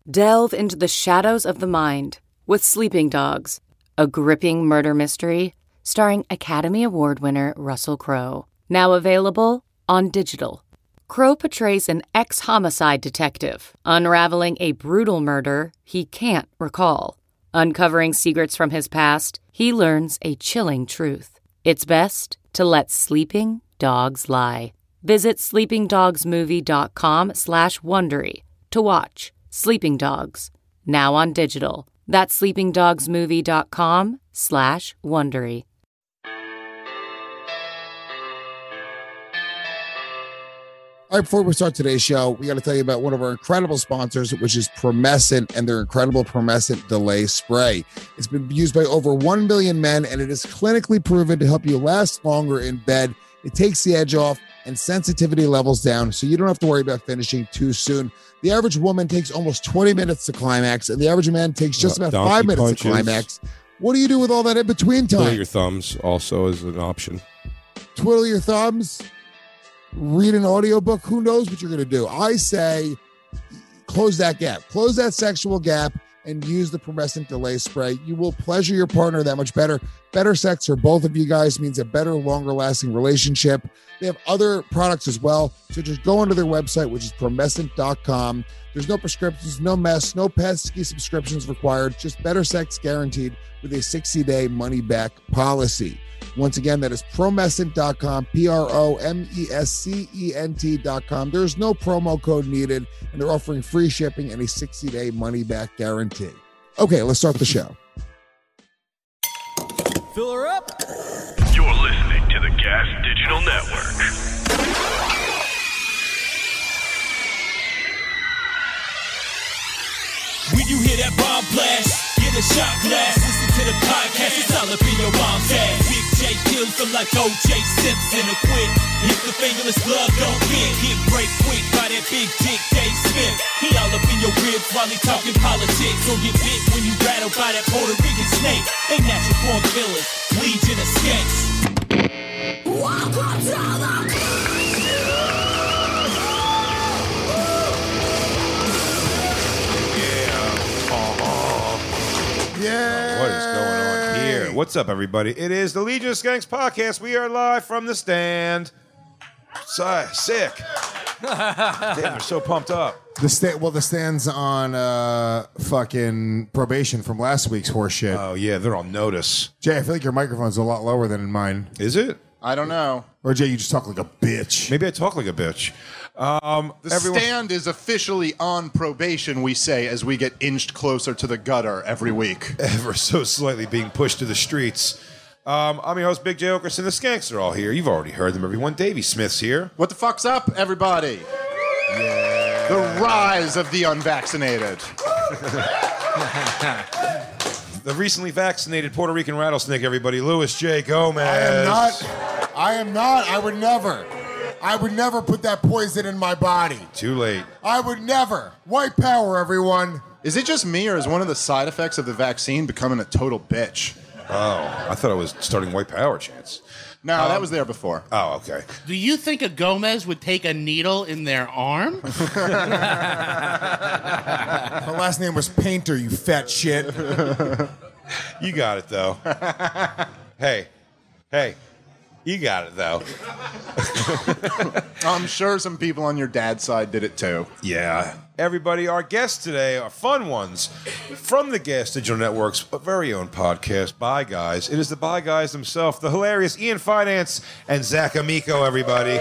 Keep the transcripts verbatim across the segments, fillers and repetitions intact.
Delve into the shadows of the mind with Sleeping Dogs, a gripping murder mystery starring Academy Award winner Russell Crowe. Now available on digital. Crowe portrays an ex-homicide detective unraveling a brutal murder he can't recall. Uncovering secrets from his past, he learns a chilling truth. It's best to let sleeping dogs lie. Visit sleepingdogsmovie.com slash Wondery to watch Sleeping Dogs, now on digital. That's sleepingdogsmovie.com slash Wondery. All right, before we start today's show, we got to tell you about one of our incredible sponsors, which is Promescent and their incredible Promescent Delay Spray. It's been used by over one million men, and it is clinically proven to help you last longer in bed. It takes the edge off and sensitivity levels down, so you don't have to worry about finishing too soon. The average woman takes almost twenty minutes to climax, and the average man takes just about Donkey five minutes punches. to climax. What do you do with all that in-between time? Twiddle your thumbs also is an option. Twiddle your thumbs? Read an audiobook? Who knows what you're going to do? I say close that gap. Close that sexual gap and use the Promescent Delay Spray. You will pleasure your partner that much better. Better sex for both of you guys means a better, longer-lasting relationship. They have other products as well, so just go onto their website, which is promescent dot com. There's no prescriptions, no mess, no pesky subscriptions required, just better sex guaranteed with a sixty-day money-back policy. Once again, that is promescent dot com, P R O M E S C E N T dot com. There's no promo code needed, and they're offering free shipping and a sixty-day money-back guarantee. Okay, let's start the show. Fill her up. You're listening to the Gas Digital Network. When you hear that bomb blast, get a shot glass. Listen to the podcast, it's all up in your mom's ass. Big J kills them like O J Simpson. A quit, if the fingerless glove don't fit, get break quick by that big dick Dave Smith. He all up in your ribs while he talking politics. Or get bit when you rattled by that Puerto Rican snake. They natural born killers, legion of skanks. Welcome to the Yeah. What is going on here? What's up, everybody? It is the Legion of Skanks podcast. We are live from the stand. Si- sick. Damn, they're so pumped up. The sta- well, the stand's on uh, fucking probation from last week's horse shit. Oh, yeah, they're on notice. Jay, I feel like your microphone's a lot lower than in mine. Is it? I don't know. Or Jay, you just talk like a bitch. Maybe I talk like a bitch. Um, The everyone- stand is officially on probation, we say, as we get inched closer to the gutter every week. ever so slightly being pushed to the streets. Um, I'm your host, Big J Okerson. The Skanks are all here. You've already heard them, everyone. Davey Smith's here. What the fuck's up, everybody? Yeah. The rise of the unvaccinated. The recently vaccinated Puerto Rican rattlesnake, everybody. Louis J. Gomez. I am not. I am not. I would never. I would never put that poison in my body. Too late. I would never. White power, everyone. Is it just me, or is one of the side effects of the vaccine becoming a total bitch? Oh, I thought I was starting white power chance. No, Um, that was there before. Oh, okay. Do you think a Gomez would take a needle in their arm? Her last name was Painter, you fat shit. You got it, though. Hey. Hey. You got it, though. I'm sure some people on your dad's side did it too. Yeah. Everybody, our guests today are fun ones from the Gas Digital Network's very own podcast, Bye Guys. It is the Bye Guys themselves, the hilarious Ian Finance and Zach Amico, everybody.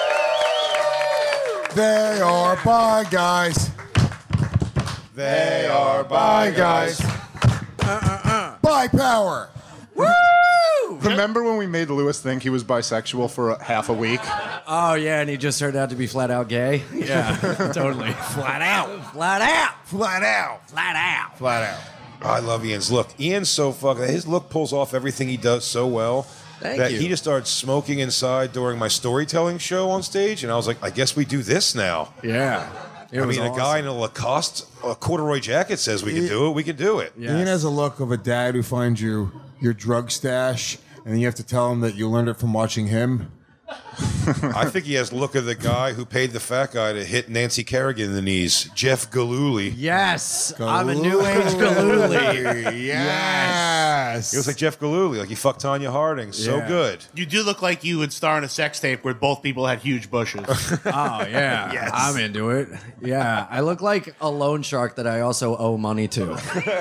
They are bye guys. They are Bye Guys. Bye power. Remember when we made Lewis think he was bisexual for a, half a week? Oh, yeah, and he just turned out to be flat out gay? Yeah, totally. Flat out. Flat out. Flat out. Flat out. Flat out. I love Ian's look. Ian's so fucking... His look pulls off everything he does so well. Thank that you. he just started smoking inside during my storytelling show on stage, and I was like, I guess we do this now. Yeah. It I was mean, a awesome. guy in a Lacoste a corduroy jacket says we can do it. We can do it. Yes. Ian has a look of a dad who finds you your drug stash, and then you have to tell him that you learned it from watching him. I think he has look of the guy who paid the fat guy to hit Nancy Kerrigan in the knees, Jeff Gillooly. Yes, I'm a new age Gillooly. Yes. He looks like Jeff Gillooly, like he fucked Tanya Harding. So Yeah. good. You do look like you would star in a sex tape where both people had huge bushes. Oh yeah, Yes. I'm into it. Yeah, I look like a loan shark that I also owe money to.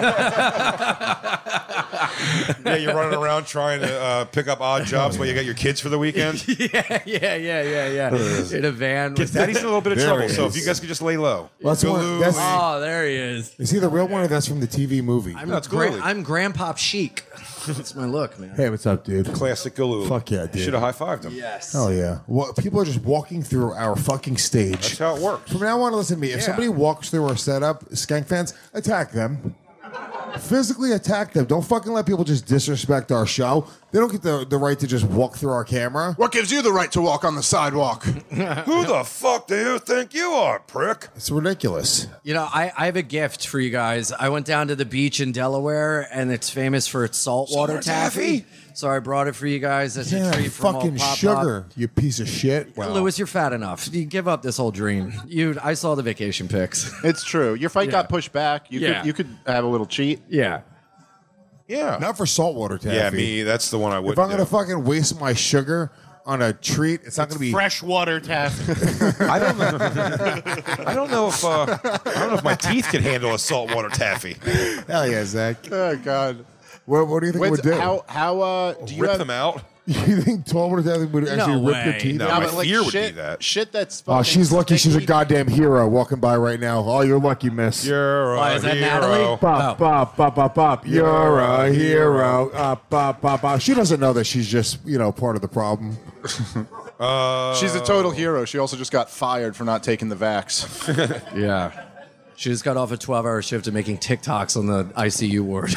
Yeah, you're running around trying to uh, pick up odd jobs while you got your kids for the weekend. yeah, yeah, yeah, yeah, yeah. In a van. Because Daddy's in a little bit of There trouble, he so if is. you guys could just lay low. Well, that's one- Gillooly. that's- Oh, there he is. Is he the real one or that's from the T V movie? I'm, That's gra- Gillooly. I'm Grandpop Chic. That's my look, man. Hey, what's up, dude? Classic Gillooly. Fuck yeah, dude. Should have high-fived him. Yes. Hell yeah. Well, people are just walking through our fucking stage. That's how it works. From now on, listen to me. If Yeah. somebody walks through our setup, Skank fans, attack them. Physically attack them. Don't fucking let people just disrespect our show. They don't get the, the right to just walk through our camera. What gives you the right to walk on the sidewalk? Who the fuck do you think you are, prick? It's ridiculous. You know, I, I have a gift for you guys. I went down to the beach in Delaware, and it's famous for its saltwater taffy. So I brought it for you guys as Yeah, a treat from fucking old Pop sugar, you piece of shit. Pop. Lewis, you're fat enough. You give up this whole dream. You, I saw the vacation pics. It's true. Your fight Yeah. got pushed back. You Yeah. could you could have a little cheat. Yeah. Yeah. Not for saltwater taffy. Yeah, me. That's the one I would. If I'm going to fucking waste my sugar on a treat, it's not going to be. Freshwater taffy. I don't know. I don't know if uh, I don't know if my teeth can handle a saltwater taffy. Hell yeah, Zach. Oh God. What, what do you think it Wait, would do? how how uh do you Rip have them out. You think saltwater taffy would actually No rip your way. teeth No, out? my but, like, fear would shit, be that. shit that's Oh, fucking she's lucky. She's a sticky. goddamn hero walking by right now. Oh, you're lucky, miss. You're a Why, is that hero. Natalie? Bop, bop, bop, bop, bop. You're a hero. Up, bop, bop, bop. She doesn't know that she's just, you know, part of the problem. She's a total hero. She also just got fired for not taking the vax. Yeah. She just got off a twelve-hour shift of making TikToks on the I C U ward.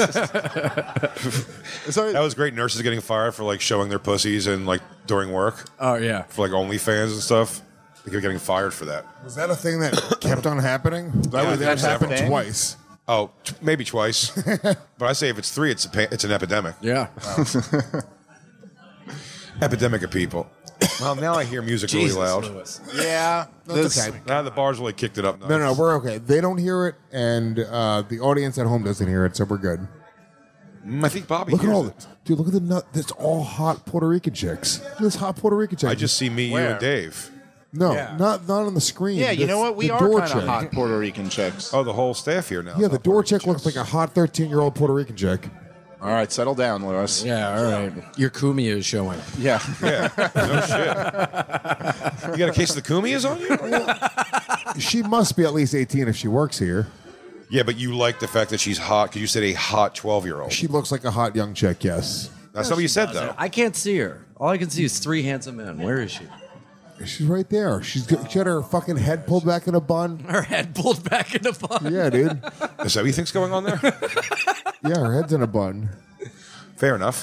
So, That was great. Nurses getting fired for like showing their pussies and like during work Oh, yeah. for like OnlyFans and stuff. They kept getting fired for that. Was that a thing that kept on happening? That, Yeah, that that's happened never- twice. Oh, t- maybe twice. But I say if it's three, it's a pa- it's an epidemic. Yeah. Epidemic of people. Well, now I hear music really loud. yeah, That's this- okay. Now the bar's really kicked it up. Nice. No, no, we're okay. They don't hear it, and uh, the audience at home doesn't hear it, so we're good. Mm, I think Bobby. Look at hears all it. the dude. Look at the nut. That's all hot Puerto Rican chicks. This hot Puerto Rican chicks. I just see me, you, Where? and Dave. no, Yeah. not not on the screen. yeah. You That's know what? We the are door kind of chick. hot Puerto Rican chicks. Oh, the whole staff here now. Yeah, the door chick looks like a hot thirteen-year-old Puerto Rican chick. All right, settle down, Lewis. Yeah, all right. Your Kumia is showing. Yeah. Yeah, no shit. You got a case of the Kumias on you? She must be at least eighteen if she works here. Yeah, but you like the fact that she's hot because you said a hot twelve-year-old. She looks like a hot young chick. Yes, That's not what you said, though. I can't see her. All I can see is three handsome men. Where is she? she's right there. She's got, she had her fucking head pulled back in a bun. Her head pulled back in a bun. Yeah, dude. Is that what you think's going on there? Yeah, her head's in a bun. Fair enough.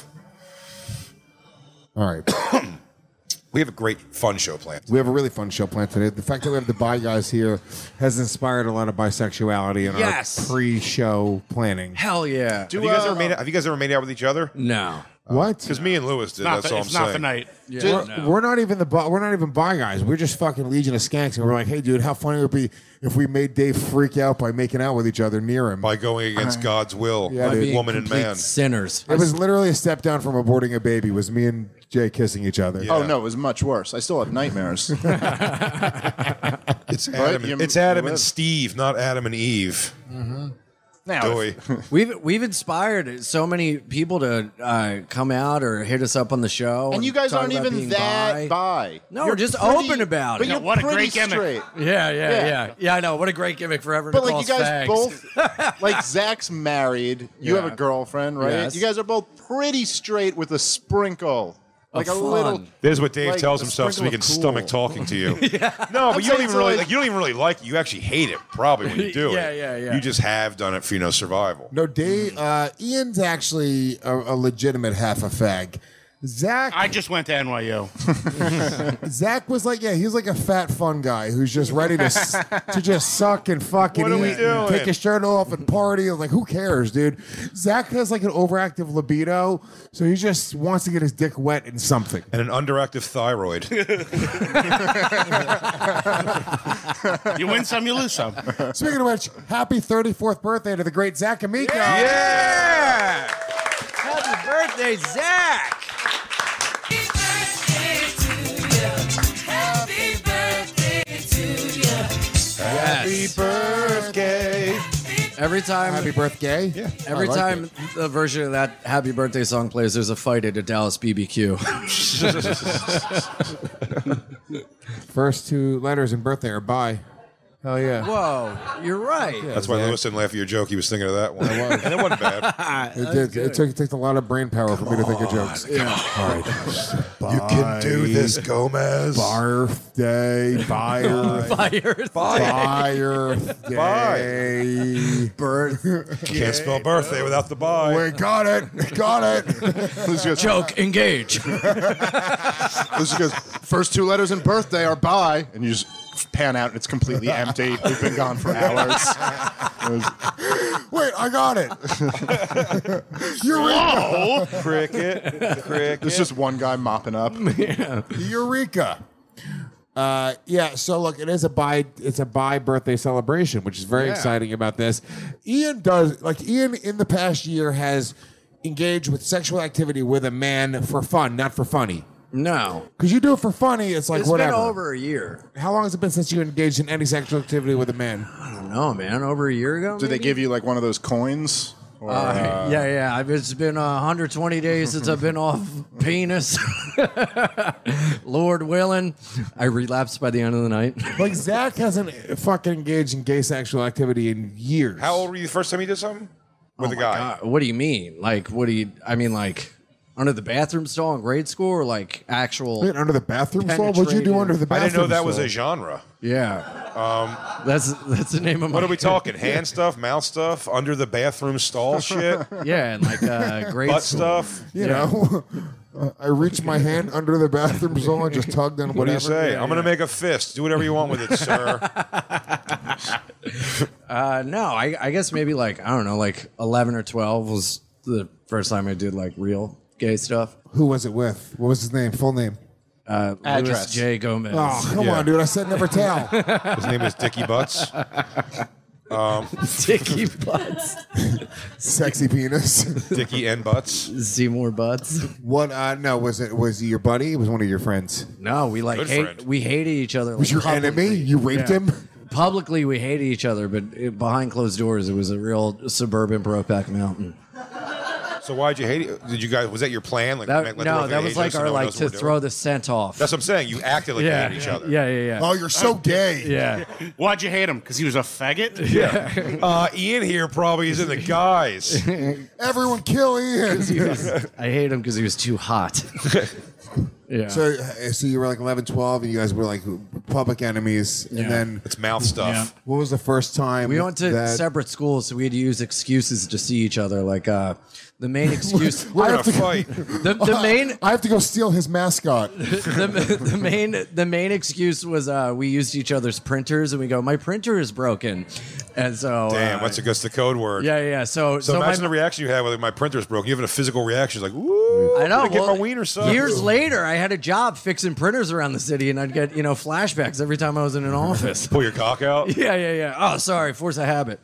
All right. We have a great fun show planned. We have a really fun show planned today. The fact that we have the bi guys here has inspired a lot of bisexuality in Yes. our pre-show planning. Hell yeah. Do, Have you guys uh, ever made it? Have you guys ever made out with each other? No. What? Because me and Lewis did. Not That's the, all I'm it's not saying. the night. Yeah, We're, no. we're not even the bi- we're not even bi guys. We're just fucking Legion of Skanks, and we're like, hey, dude, how funny would it be if we made Dave freak out by making out with each other near him? By going against God's will, Yeah, By dude. being woman and complete man. sinners. It was literally a step down from aborting a baby. Was me and Jay kissing each other? Yeah. Oh no, it was much worse. I still have nightmares. It's Adam. you- And, it's Adam you and live. Steve, not Adam and Eve. now, Doy. We've we've inspired so many people to uh, come out or hit us up on the show. and you guys talk aren't about even being that bi. bi. No, You're we're just pretty- open about but it. You're what a pretty great gimmick. straight. Yeah, yeah, Yeah. yeah, yeah. I know. What a great gimmick for everyone But to call like you us guys fags. both, like Zach's married. You have Yeah. a girlfriend, right? Yes. You guys are both pretty straight with a sprinkle, like a fun. little. This is what Dave Like tells a himself so he can sprinkle of stomach cool. talking to you. No, but you don't saying even so, really like- like, you don't even really like it. You actually hate it probably when you do Yeah, it. yeah, yeah. You just have done it for you know survival. No, Dave. Uh, Ian's actually a, a legitimate half a fag. Zach. I just went to N Y U. Zach was like, yeah, he's like a fat fun guy who's just ready to s- to just suck and fucking What are we eat, doing? and take his shirt off and party. I'm like, who cares, dude? Zach has like an overactive libido, so he just wants to get his dick wet in something. And an underactive thyroid. You win some, you lose some. Speaking of which, happy thirty-fourth birthday to the great Zach Amico. Yeah! Happy birthday, Zach! Happy birthday. Every time, Happy birthday. Yeah. every I like time it. the version of that Happy Birthday song plays, there's a fight at a Dallas B B Q. First two letters in birthday are bye. Hell yeah. Whoa, you're right. That's why Lewis didn't laugh at your joke. He was thinking of that one. And it wasn't bad. It did. It took, it took a lot of brain power for me to think of jokes. Yeah. All right. You can do this, Gomez. Birthday. Bye. Fires. Birthday. Birth. Can't spell birthday without the bye. We got it. Got it. Lucy goes, Joke. Engage. Lucy goes, first two letters in birthday are bye, and you just pan out and it's completely empty. We've been gone for hours. It was- Wait, I got it. Eureka. Cricket. Cricket. There's just one guy mopping up. Eureka. Uh, yeah, so look, it is a bi it's a bi birthday celebration, which is very Yeah. exciting about this. Ian does like Ian in the past year has engaged with sexual activity with a man for fun, not for funny. No. Because you do it for funny, it's like It's whatever. been over a year. How long has it been since you engaged in any sexual activity with a man? I don't know, man. Over a year ago. Did they maybe? give you like one of those coins? Or, Uh, uh, yeah, yeah. I've- It's been uh, one hundred twenty days since I've been off penis. Lord willing, I relapsed by the end of the night. Like Zach hasn't fucking engaged in gay sexual activity in years. How old were you the first time you did something? With Oh a my guy. God. What do you mean? Like, what do you? I mean, like under the bathroom stall in grade school, or like actual? Wait, under the bathroom stall? What'd you do Penetrating. under the I bathroom didn't know that was stall? a genre. Yeah. Um, that's that's the name of my. What are we talking? Hand stuff, mouth stuff, under the bathroom stall shit, Yeah, and like uh, grade butt school. stuff. You know, uh, I reached my hand under the bathroom stall and just tugged on What do whatever. you say? I'm going to make a fist. Do whatever you want with it, sir. Uh, no, I, I guess maybe like I don't know, like eleven or twelve was the first time I did like real gay stuff. Who was it with? What was his name? Full name? Uh, Louis Address. J. Gomez. Oh, come Yeah. on, dude. I said never tell. His name is Dickie Butts. Dicky Butts. Sexy penis. Dickie and Butts. Seymour Butts. What? Uh, no, was it? Was he your buddy? It was one of your friends. No, we like Good hate, friend. we hated each other. Was like, your enemy? publicly. You raped Yeah. him? Publicly, we hated each other, but it, behind closed doors, it was a real suburban Brokeback Mountain. So why'd you hate it? Did you guys? Was that your plan? Like, That, let the no, world that hate was each like other so our no one like knows to what we're throw doing? the scent off. That's what I'm saying. You acted like yeah, you hated each other. yeah, yeah, yeah. Oh, you're so gay. yeah. Why'd you hate him? Because he was a faggot? Yeah. Uh, Ian here probably is in the guys. Everyone kill Ian. He was- I hate him because he was too hot. yeah. So, uh, so you were like eleven, twelve, and you guys were like public enemies. And Yeah. then, It's mouth stuff. Yeah. what was the first time we went to that separate schools, so we had to use excuses to see each other. Like uh, the main excuse, We're I gonna have to- fight. the, the main, I have to go steal his mascot. the, the main, the main excuse was uh, we used each other's printers, and we go, my printer is broken, and so Damn, uh, what's against the code word? yeah, yeah. So, So, so imagine my, the reaction you had when my printer's broke. You have a physical reaction. It's like, woo! I know. I'm gonna well, get my wiener sucked. years later, I had a job fixing printers around the city, and I'd get you know flashbacks every time I was in an office. Pull your cock out. Yeah, yeah, yeah. Oh, sorry, force of habit.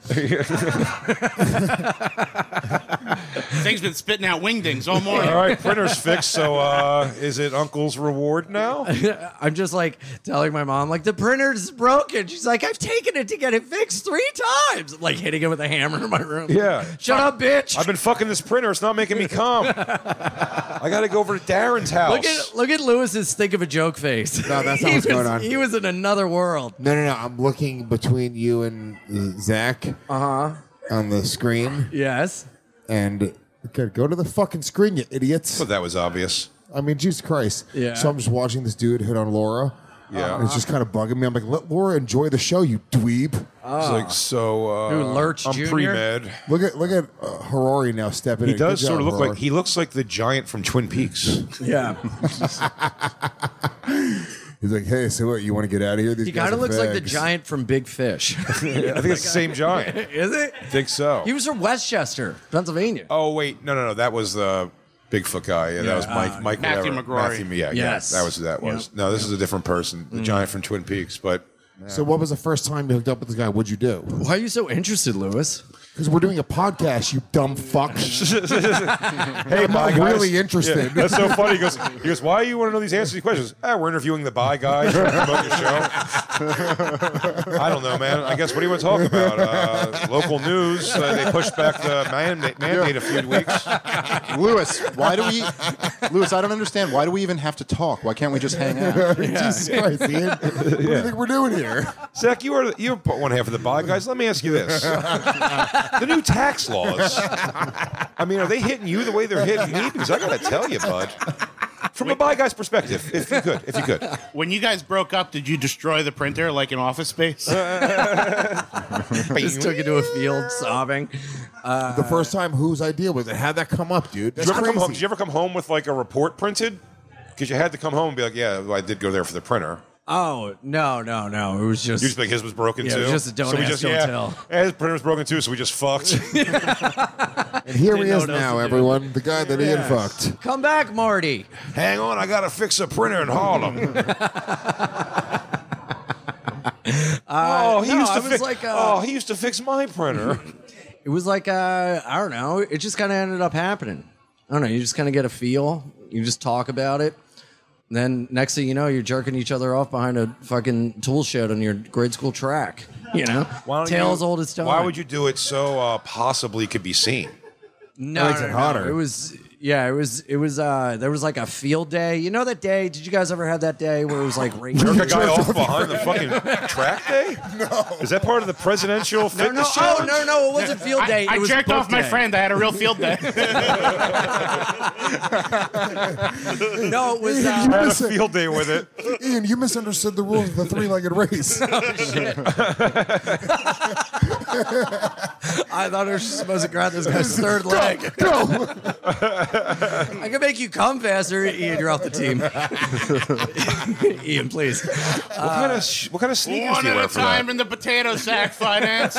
Thing's been spitting out wingdings all morning. All right, printer's fixed. So, uh, is it Uncle's reward now? I'm just like telling my mom, like, the printer's broken. She's like, I've taken it to get it fixed three times. I'm like hitting it with a hammer in my room. Yeah. Shut up, bitch. I've been fucking this printer. It's not making me come. I got to go over to Darren's house. Look at look at Lewis's think of a joke face. No, that's not He what's going was- on. He was in another world. No, no, no. I'm looking between you and uh, Zach Uh huh. on the screen. Yes. And okay, go to the fucking screen, you idiots. But that was obvious. I mean, Jesus Christ. Yeah. So I'm just watching this dude hit on Laura. Yeah. And it's just kind of bugging me. I'm like, let Laura enjoy the show, you dweeb. He's like, so uh, Who, Lurch I'm Junior? pre-med. Look at look at uh, Harari now stepping He in. does Good sort of job, look like Harari. he looks like the giant from Twin Peaks. Yeah. He's like, hey, so what? You want to get out of here? These He guys kind of are looks like the fags. giant from Big Fish. I think it's the same giant. Is it? I think so. He was from Westchester, Pennsylvania. Oh wait, no, no, no. That was the Bigfoot guy. Yeah, that was Mike. uh, Mike Matthew whatever. McGrory. Matthew, yeah, Yes. yeah, that was who that was. Yep. No, this is a different person. The giant from Twin Peaks. But So what was the first time you hooked up with this guy? What'd you do? Why are you so interested, Lewis? Because we're doing a podcast, you dumb fuck. hey, I'm not bye, guys. really interested. Yeah, that's so funny. He goes, he goes, why do you want to know these answers to these questions? Ah, we're interviewing the bye guy trying to promote your show. I don't know, man. I guess what do you want to talk about? Uh, local news. Uh, they pushed back the mandate, mandate a few weeks. Lewis, why do we? Lewis, I don't understand. Why do we even have to talk? Why can't we just hang out? Jesus Christ, Ian. What do you think we're doing here? Zach, you are you put one half of the bye guys. Let me ask you this: the new tax laws. I mean, are they hitting you the way they're hitting me? Because I got to tell you, bud. From a bye guy's perspective, if you could, if you could. When you guys broke up, did you destroy the printer like in Office Space? Just took it to a field sobbing. The first time, whose idea was it? How'd that come up, dude? Did That's you, ever come home, crazy. did you ever come home with like a report printed? Because you had to come home and be like, yeah, well, I did go there for the printer. Oh, no, no, no. It was just. You just think his was broken Yeah, too? it was just a don't so we ask, just, don't yeah, tell. yeah, his printer was broken too, so we just fucked. And here he Didn't know is what else now, to do. everyone. The guy that Ian Yes. fucked. Come back, Marty. Hang on, I got to fix a printer in Harlem. oh, he no, used I to was fix. like, uh, oh, he used to fix my printer. It was like, uh, I don't know. It just kind of ended up happening. I don't know. You just kind of get a feel. You just talk about it. And then next thing you know, you're jerking each other off behind a fucking tool shed on your grade school track. You know? Why don't Tales you- old as time. Why would you do it so uh, possibly could be seen? No, Makes no, it no, hotter. It was, yeah, it was, it was, uh, there was like a field day. You know that day? Did you guys ever have that day where it was like raining? Jerk a guy off behind the fucking track day? No. Is that part of the presidential No, fitness no, oh, challenge? no, no, it wasn't field day. I, I it was jerked book off my day. friend. I had a real field day. No, it was, You I uh, had a Listen. field day with it. Ian, you misunderstood the rules of the three-legged race. I thought I was supposed to grab this guy's third leg. Go. I can make you come faster. Ian, you're off the team. Ian, please. What kind of sh- what kind of sneakers One do you at wear a for time that? in the potato sack finance.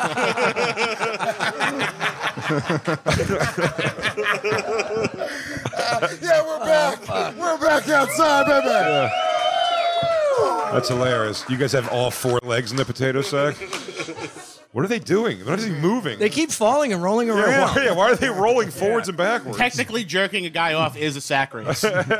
Yeah, we're back. We're back outside, baby. That's hilarious. You guys have all four legs in the potato sack? What are they doing? What is he moving? They keep falling and rolling yeah, around. why, yeah, why are they rolling forwards and backwards? Technically, jerking a guy off is a sack race. So I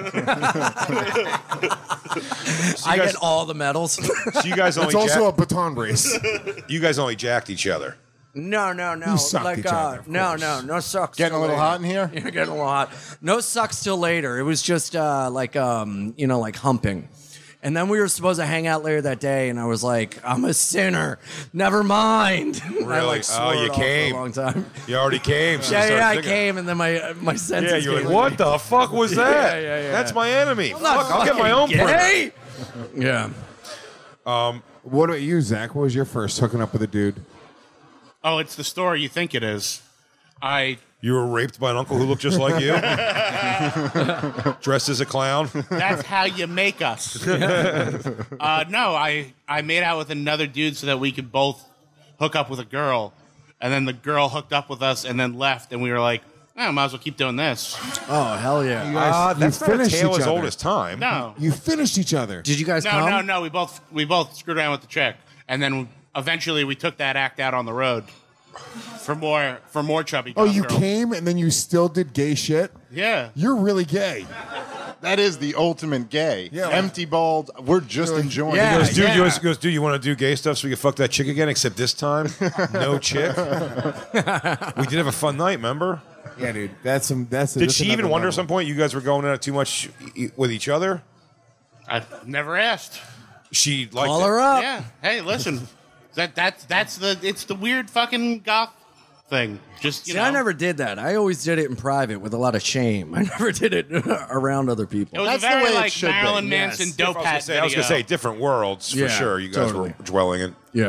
you guys- get all the medals. So you guys only It's also jack- a baton race. you guys only jacked each other. No, no, no. You sucked like, each uh, other, of no, course. no, no sucks. Getting a till little later. hot in here? You're getting a little hot. No sucks till later. It was just uh, like, um, you know, like humping. And then we were supposed to hang out later that day, and I was like, I'm a sinner. Never mind. And I Really? like Oh, swore you it off for came. a long time. You already came. So you Yeah, started yeah, I thinking- came, and then my uh, my senses. Yeah, you're like, came what with the fuck was that? Yeah, yeah, yeah. That's my enemy. I'm not Fuck, I'll get my own fucking printer. gay. Yeah. What about you, Zach? What was your first hooking up with a dude? Oh, it's the story you think it is. I You were raped by an uncle who looked just like you? Dressed as a clown? That's how you make us. uh, no, I, I made out with another dude so that we could both hook up with a girl. And then the girl hooked up with us and then left. And we were like, oh, might as well keep doing this. Oh, hell yeah. Ah, you that's not a finished tale each as old other. as time. No. You finished each other. Did you guys No, come? no, no. We both we both screwed around with the chick. And then eventually we took that act out on the road for more for more chubby Oh, dumb you girl. came and then you still did gay shit? Yeah. You're really gay. That is the ultimate gay. Yeah. Empty balled. We're just enjoying Yeah. He it. goes, dude, yeah. you goes, goes, dude, you want to do gay stuff so we can fuck that chick again? Except this time, no chick. We did have a fun night, remember? Yeah, dude. That's some. That's. Did she even wonder at some point you guys were going out too much e- with each other? I've never asked. She liked Call it. her up. Yeah. Hey, listen. That that's that's the it's the weird fucking goth thing. Just you See, know. I never did that. I always did it in private with a lot of shame. I never did it around other It people. was That's a the very way it like should be. Marilyn Yes. Manson I was dope gonna hat say- I was video. going to say different worlds for Yeah, sure. You guys totally. were dwelling in. Yeah.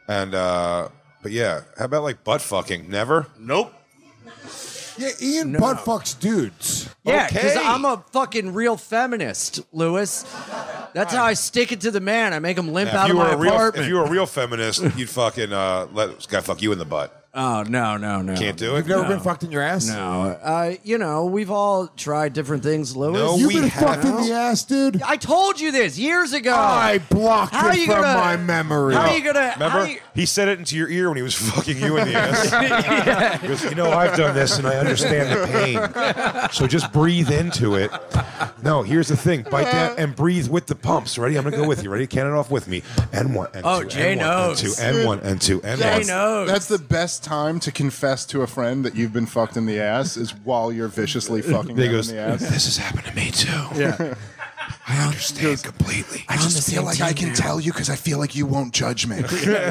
And uh, but yeah, how about like butt fucking? Never. Nope. Yeah, Ian butt fucks dudes. Yeah, because Okay. I'm a fucking real feminist, Lewis. That's how I stick it to the man. I make him limp Now, out if of you were my a real, apartment. if you were a real feminist, you'd fucking uh, let this guy fuck you in the butt. oh no, no, no! Can't do it. You've never been fucked in your ass? No, uh, you know we've all tried different things, Lewis. No, You've we been fucked in have. the ass, dude? I told you this years ago. I blocked How it you from gonna- my memory. How are you gonna? how Remember, you- he said it into your ear when he was fucking you in the ass. He goes, you know, I've done this and I understand the pain. So just breathe into it. No, here's the thing: bite down and breathe with the pumps. Ready? I'm gonna go with you. Ready? Count it off with me. And one, and Oh, two, Jay and one, knows. and two, and one, and two, and Jay one. knows. That's the best time to confess to a friend that you've been fucked in the ass is while you're viciously fucking He them goes, in the ass. this has happened to me too. Yeah. I understand completely. I just feel like I can tell you because I feel like you won't judge me.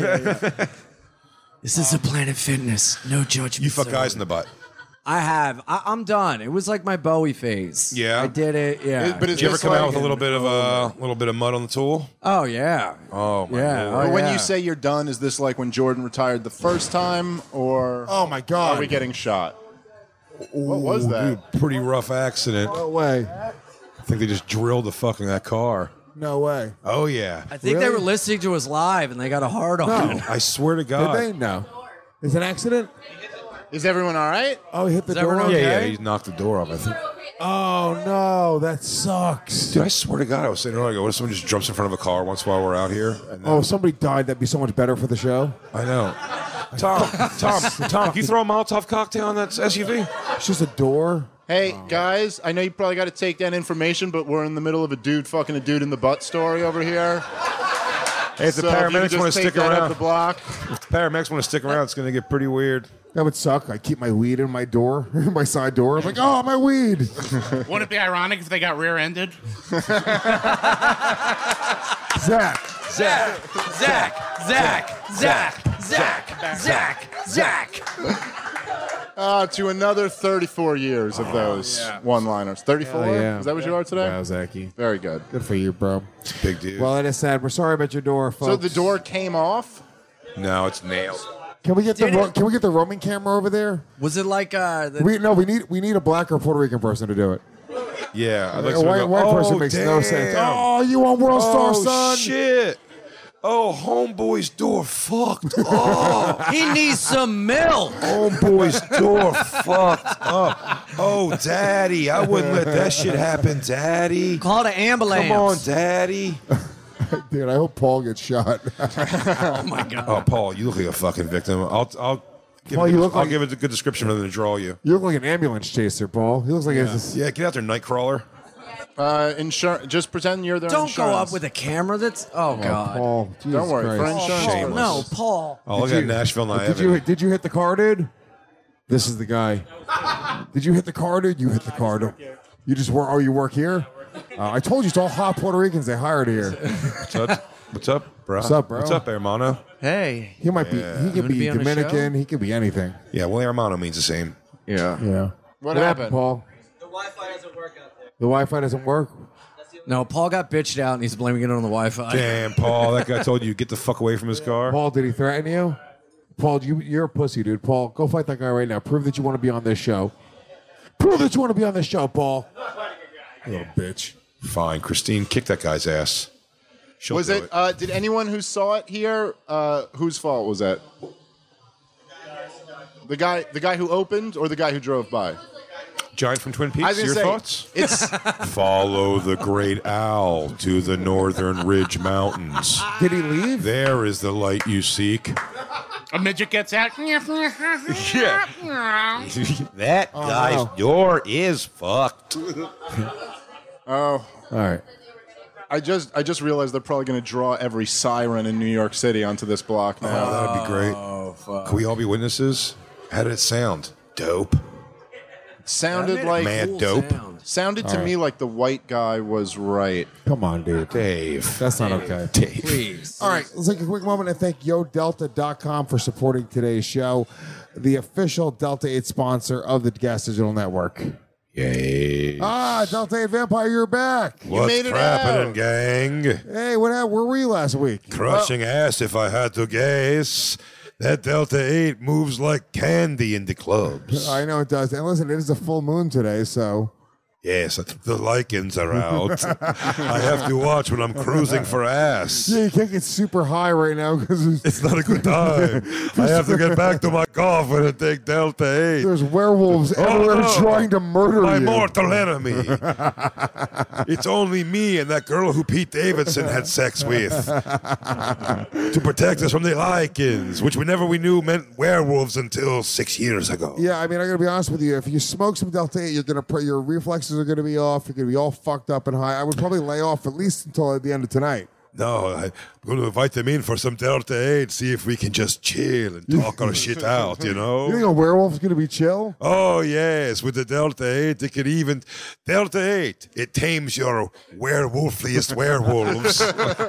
This is a Planet Fitness. No judgment. You fuck zone. guys in the butt. I have. I, I'm done. It was like my Bowie phase. Yeah? I did it. Yeah. It- but it's Did you ever just come like- out with a little bit of a uh, little bit of mud on the tool? oh yeah. Oh my Yeah. lord. Oh, But when yeah. you say you're done, is this like when Jordan retired the first time, or Oh, my God. are we getting shot? What was that? Dude, pretty rough accident. No way. I think they just drilled the fucking that car. No way. Oh yeah. I think they Really? were listening to us live and they got a hard on. No. I swear to Did God. they? No. Is it an accident? Is everyone all right? Oh, he hit the Is door? everyone Yeah, okay? yeah. He knocked the door off. I think. Oh, no. That sucks. Dude, I swear to God, I was saying earlier, what if someone just jumps in front of a car once while we're out here? And then- Oh, if somebody died, that'd be so much better for the show. I know. Tom, Tom, Tom, can you throw a Molotov cocktail on that S U V? It's just a door. Hey, guys, I know you probably got to take that information, but we're in the middle of a dude fucking a dude in the butt story over here. Hey, if the So if you paramedics could want just to take stick that up around, the block. if the paramedics want to stick around, it's going to get pretty weird. That would suck. I keep my weed in my door, my side door. I'm like, oh, my weed. Wouldn't it be ironic if they got rear-ended? Zach. Zach, Zach, Zach, Zach, Zach, Zach, Zach. Uh, to another thirty-four years of those one-liners. thirty-four? Hell yeah. Is that what you are today? Wow, Zachy. Very good. Good for you, bro. Big dude. Well, it is sad. We're sorry about your door, folks. So the door came off? no, it's nailed. Can we get the Did ro- it? can we get the roaming camera over there? Was it like uh? The, We no, we need we need a black or Puerto Rican person to do it. Yeah, I'd like a someone white, to go, white person "Oh, makes no sense. damn. Oh, you on World Star, Oh, son? shit. Oh, homeboy's door fucked up. he needs some milk. Homeboy's door fucked up. Oh, daddy, I wouldn't let that shit happen, daddy. Call the ambulance. Come on, daddy. Dude, I hope Paul gets shot. Oh my god. Oh, Paul, you look like a fucking victim. I'll, I'll, give, Paul, it, you look I'll like- give it a good description rather than draw you. You look like an ambulance chaser, Paul. He looks like it's Yeah, get out there, Nightcrawler. Uh, insurance. Just pretend you're their Don't insurance. go up with a camera. That's oh god. Paul. Jesus Don't worry, Christ. for insurance. Paul, Shameless. no, Paul. Oh, look Did at you- Nashville, Did Niagara. you did you hit the car, dude? This is the guy. Did you hit the car, dude? You hit the car, dude. You just work. Oh, you work here? Uh, I told you it's all hot Puerto Ricans they hired here. What's up? What's up, bro? What's up, bro? What's up, hermano? Hey. He might be. He You could wanna be, be on the Dominican. He could be anything. Yeah, well, hermano means the same. Yeah. Yeah. What, happened, happened? Paul? The Wi-Fi doesn't work out there. The Wi-Fi doesn't work. No, Paul got bitched out and he's blaming it on the Wi-Fi. Damn, Paul, that guy told you get the fuck away from his car. Paul, did he threaten you? Paul, you you're a pussy, dude. Paul, go fight that guy right now. Prove that you want to be on this show. Prove that you want to be on this show, Paul. You little bitch. Fine, Christine, kick that guy's ass. She'll Was do it? Uh, did anyone who saw it here? Uh, whose fault was that? The guy, the guy who opened, or the guy who drove by? Giant from Twin I was Peaks, gonna your say, thoughts? It's Follow the great owl to the northern ridge mountains. Did he leave? There is the light you seek. A midget gets out. Yeah. That guy's no. door is fucked. oh. All right. I just I just realized they're probably going to draw every siren in New York City onto this block now. Oh, that'd be great. Oh fuck. Can we all be witnesses? How did it sound? Dope. Sounded That made a like Mad cool dope. sound. sounded to me like the white guy was right. Come on, dude. Dave. That's not okay. Dave. Please. All right, let's take a quick moment and thank Yo Delta dot com for supporting today's show, the official Delta eight sponsor of the Gas Digital Network. Yay. Ah, Delta eight Vampire, you're back. What's made it happening, out. gang? Hey, what happened? Where were you last week? Crushing ass if I had to guess. That Delta eight moves like candy in the clubs. I know it does. And listen, it is a full moon today, so. Yes, the lichens are out. I have to watch when I'm cruising for ass. Yeah, you can't get super high right now because It's not a good time. I have to get back to my coffin and take Delta eight. there's werewolves everywhere no. trying to murder My you. mortal enemy. It's only me and that girl who Pete Davidson had sex with to protect us from the lichens, which we never we knew meant werewolves until six years ago. Yeah, I mean, I gotta be honest with you. If you smoke some Delta eight, you're gonna pr- your reflexes are gonna be off. You're gonna be all fucked up and high. I would probably lay off at least until the end of tonight. No, I'm going to invite them in for some Delta eight, see if we can just chill and talk our shit out, you know? You think a werewolf's gonna be chill? Oh, yes, with the Delta eight, it could even... Delta eight, it tames your werewolfiest werewolves.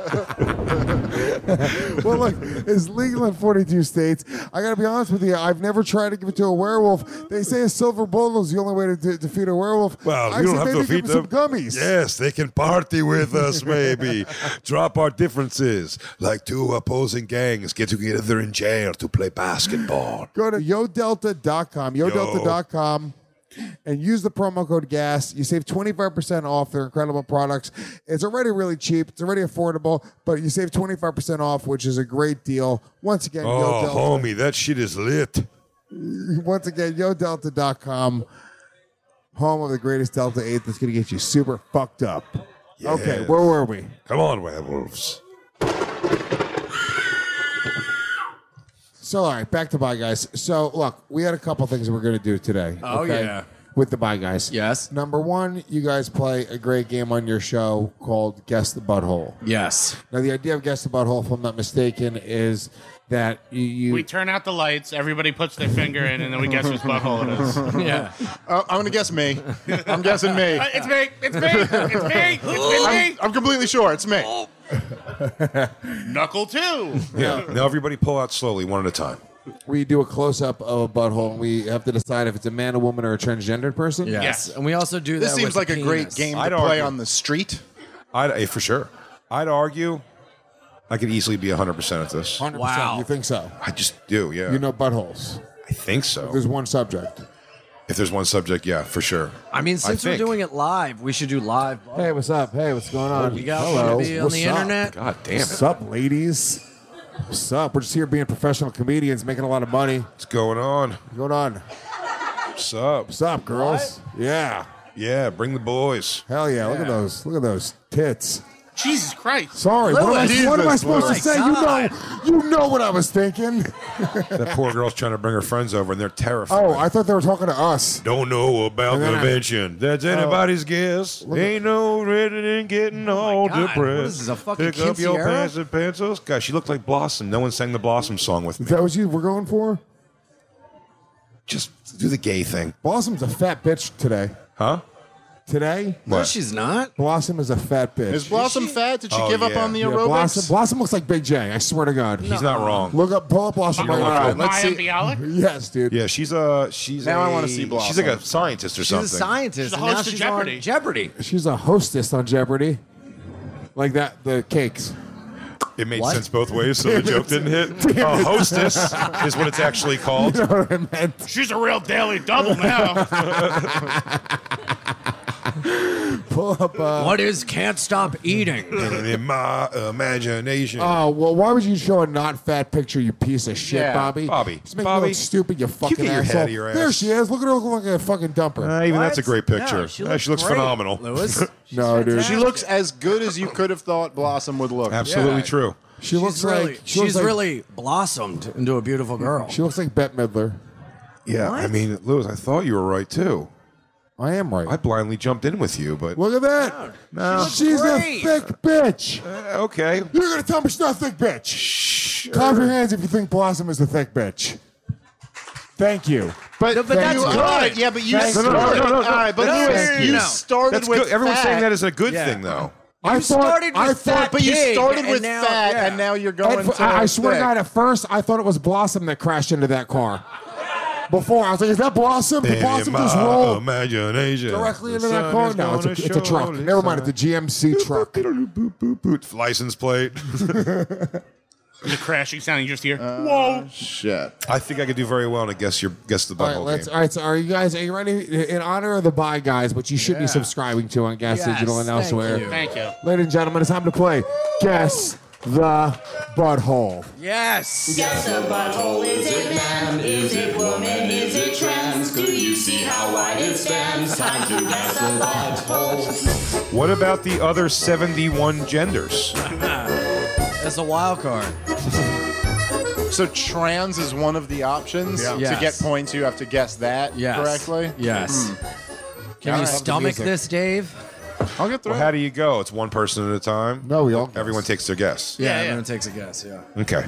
Well, look, it's legal in forty-two states. I gotta be honest with you. I've never tried to give it to a werewolf. They say a silver bullet is the only way to de- defeat a werewolf. Well, I you don't said have to maybe feed give them. some gummies. Yes, they can party with us, maybe. Drop our differences, like two opposing gangs get together in jail to play basketball. Go to yo delta dot com, yo delta dot com, and use the promo code GAS. You save twenty-five percent off their incredible products. It's already really cheap. It's already affordable, but you save twenty-five percent off, which is a great deal. Once again, Oh, Yo Delta. homie, that shit is lit. Once again, yo delta dot com, home of the greatest Delta eight that's going to get you super fucked up. Okay, Yes. where were we? Come on, werewolves. So, all right, back to Bye Guys. So, look, we had a couple things we're going to do today. Oh, okay, yeah. With the Bye Guys. Yes. Number one, you guys play a great game on your show called Guess the Butthole. Yes. Now, the idea of Guess the Butthole, if I'm not mistaken, is that you... you We turn out the lights, everybody puts their finger in, and then we guess whose butthole it is. Yeah. Uh, I'm gonna guess me. I'm guessing me. Uh, it's me! It's me! It's me! It's I'm, me! I'm completely sure it's me. Knuckle two! Yeah. Now everybody pull out slowly, one at a time. we do a close-up of a butthole, and we have to decide if it's a man, a woman, or a transgendered person? Yes. Yes. And we also do This that seems with like the a great penis. game to I'd play argue. on the street. I'd, eh, for sure. I'd argue I could easily be one hundred percent at this. one hundred percent. Wow. You think so? I just do, yeah. You know buttholes. I think so. There's one subject. If there's one subject, yeah, for sure. I mean, since we're think. doing it live, we should do live. Hey, what's up? Hey, what's going on? We got Hello. to be on What's the up? internet. God damn What's it. up, ladies? What's up? We're just here being professional comedians, making a lot of money. What's going on? What's going on? What's up? What's up, girls? Yeah. Yeah, bring the boys. Hell yeah. Look at those. Look at those tits. Jesus Christ. Sorry. What am, I, Jesus, what am I supposed to Lewis. say? You know, you know what I was thinking. That poor girl's trying to bring her friends over, and they're terrified. Oh, I thought they were talking to us. Don't know about And the then I- invention. That's anybody's guess. Ain't no resident getting all God, depressed. what is this, a fucking Pick up your quinceañera? pants and pencils. Gosh, she looked like Blossom. No one sang the Blossom song with Is me. that what you were going for? Just do the gay thing. Blossom's a fat bitch today. Huh? Today, No, she's not. Blossom is a fat bitch. Is Blossom fat? Did she Oh, give up yeah. on the Yeah, aerobics? Blossom, Blossom looks like Big J. I swear to God. He's not wrong. Look up, pull up Blossom right look now. good. let's Mayim see. Bialik? Yes, dude. Yeah, she's a she's Now I I wanna see Blossom. She's like a scientist or She's something. a scientist, She's a and now host of she's Jeopardy. on Jeopardy. She's a hostess on Jeopardy. Like that, the cakes. It made What? sense both ways, so the joke didn't hit. A hostess is what it's actually called. You know what I meant? She's a real daily double now. Pull up. Uh, What is can't stop eating? In my imagination. Oh, well, why would you show a not fat picture, you piece of shit, Yeah. Bobby? Bobby. Just make Bobby. me look stupid, you fucking get your head asshole. out of your There ass. she is. Look at her look like a fucking dumper. Uh, even that's a great What? picture. No, Yeah, she she looks looks, great, phenomenal. Lewis. no, dude. She looks as good as you could have thought Blossom would look. Absolutely Yeah. true. She looks She's really, like she looks she's like, really blossomed into a beautiful girl. She looks like Bette Midler. Yeah, I mean, Lewis, I thought you were right too. I am right. I blindly jumped in with you, but Look at that. no. She's great. a thick bitch. Uh, okay. You're gonna tell me she's not a thick bitch. Sure. Clap your hands if you think Blossom is a thick bitch. Thank you. But, No, but that's you, good. all right, yeah, but you Thank started. you. No, no, no, no, all right, but no, Lewis, no, you no. started That's with good. Everyone's fat, saying that is a good Yeah. thing, though. I You thought, started I with thought, fat But you pig, started and with now- fat, yeah. and now you're going At, to I, I swear to thick. God, at first I thought it was Blossom that crashed into that car. Before I was like, is that Blossom? Did In Blossom my just roll imagination, directly the into that sun car? is No, it's a, gonna it's a truck. surely Never mind, it's a shine. G M C truck. License plate. The crashing sound you just hear. Uh, Whoa. Shit. I think I could do very well to guess your guess the All right, butthole let's. game. All right, so are you guys? Are you ready? In honor of the Bye Guys, which you should be Yeah. subscribing to on Gas Yes, Digital and thank elsewhere. you. Thank you. Ladies and gentlemen, it's time to play Guess the Butthole. Yes. Guess the butthole, is it man, is it woman, is it trans? Do you see how wide it spans? Time to guess the butthole. What about the other seventy-one genders? That's a wild card. So trans is one of the options. Yeah. To Yes. get points, you have to guess that Yes. correctly. Yes. Hmm. Can All you right. stomach this, Dave? I'll get through. Well, how do you go? It's one person at a time? No, we all guess. Everyone takes their guess. Yeah, Yeah, yeah. everyone takes a guess. Yeah. Okay.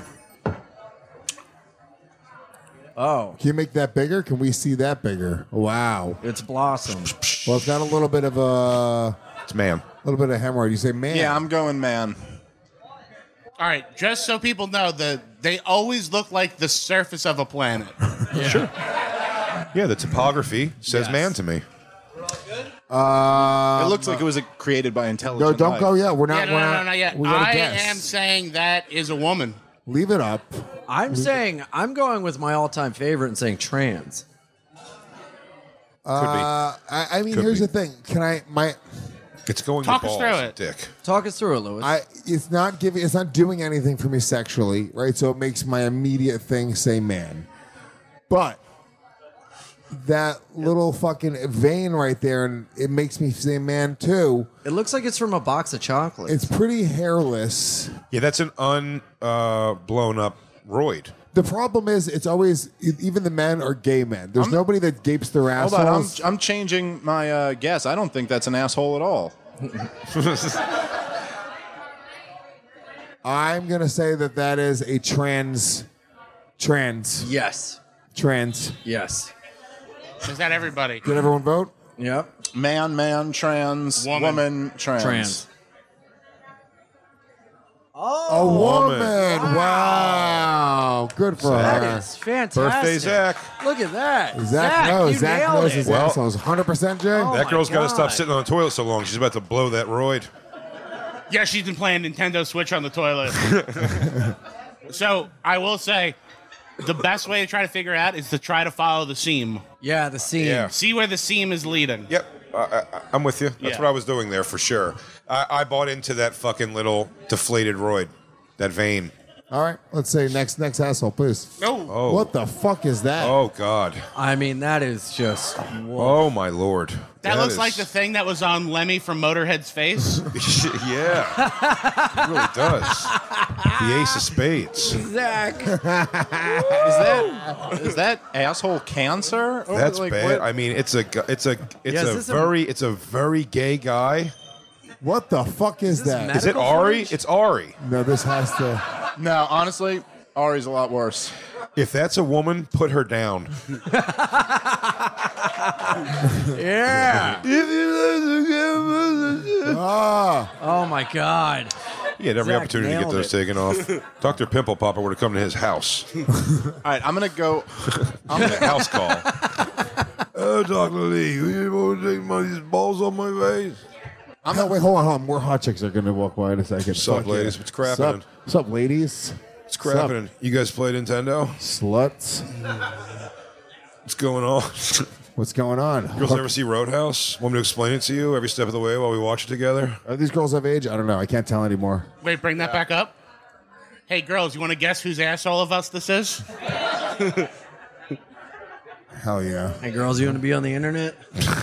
Oh, Can you make that bigger? Can we see that bigger? Wow. it's Blossom. Well, it's got a little bit of a It's man. little bit of hemorrhoid. You say, man. Yeah, I'm going man. All right, just so people know, the they always look like the surface of a planet. Yeah, the topography says Yes. man to me. Uh, It looks like it was uh, created by intelligent no, don't life. go yet. We're not. Yeah, no, we're no, not, no, not yet. We gotta I guess. am saying that is a woman. Leave it up. I'm saying I'm going with my all-time favorite and saying trans. Uh, I, I mean, Could here's be. the thing. Can I? My, It's going Talk to us balls, through it. dick. Talk us through it, Lewis. I. It's not giving. It's not doing anything for me sexually, right? So it makes my immediate thing say man, but that little fucking vein right there, and it makes me say man too. it looks like it's from a box of chocolates. It's pretty hairless. Yeah, that's an un uh, blown up roid. The problem is, it's always even the men are gay men. There's nobody that gapes their Hold assholes. on, I'm, I'm changing my uh, guess. I don't think that's an asshole at all. I'm gonna say that that is a trans, trans, yes. trans. Yes. Is that everybody? Did everyone vote? Yep. Man, man, trans, Woman. woman, trans. Trans. A woman. Wow. Good for That her. is fantastic. Birthday Zach. Look at that. Zach knows. you Zach nailed knows it. his Well- assholes. one hundred percent, Jay. Oh that my girl's got to stop God. sitting on the toilet so long. She's about to blow that roid. Yeah, she's been playing Nintendo Switch on the toilet. So I will say, the best way to try to figure out is to try to follow the seam. Yeah, the scene. Yeah. See where the seam is leading. Yep, I, I, I'm with you. That's Yeah. what I was doing there for sure. I, I bought into that fucking little deflated roid, that vein. All right. Let's say next next asshole, please. No. Oh, What the fuck is that? oh God. I mean, that is just. Whoa. Oh my lord. That, looks is- like the thing that was on Lemmy from Motorhead's face. yeah, it really does. The Ace of Spades. Zach. Is that is that asshole cancer? Or That's like, bad. what- I mean, it's a gu- it's a it's Yeah, is a this a- very it's a very gay guy. What the fuck is, Is this that? meta- Is it Medical Ari? footage? It's Ari. No, this has to. No, honestly, Ari's a lot worse. If that's a woman, put her down. Yeah. Ah, Oh my God. He had every Zach opportunity to get nailed those it. taken off. Doctor Pimple Popper would have come to his house. All right, I'm gonna go. I'm the house call. Oh, Doctor Lee, you want to take my these balls off my face? I'm not. Wait, hold on, hold on. More hot chicks are gonna walk by in a second. Sup, Fuck yeah. ladies? What's crapping? Sup, sup, ladies? What's crapping? You guys play Nintendo? Sluts. What's going on? What's going on? Girls ever see Roadhouse? Want me to explain it to you every step of the way while we watch it together? Are these girls of age? I don't know. I can't tell anymore. Wait, bring that back up. Hey, girls, you want to guess whose asshole of us this is? Hell yeah. Hey, girls, you want to be on the internet?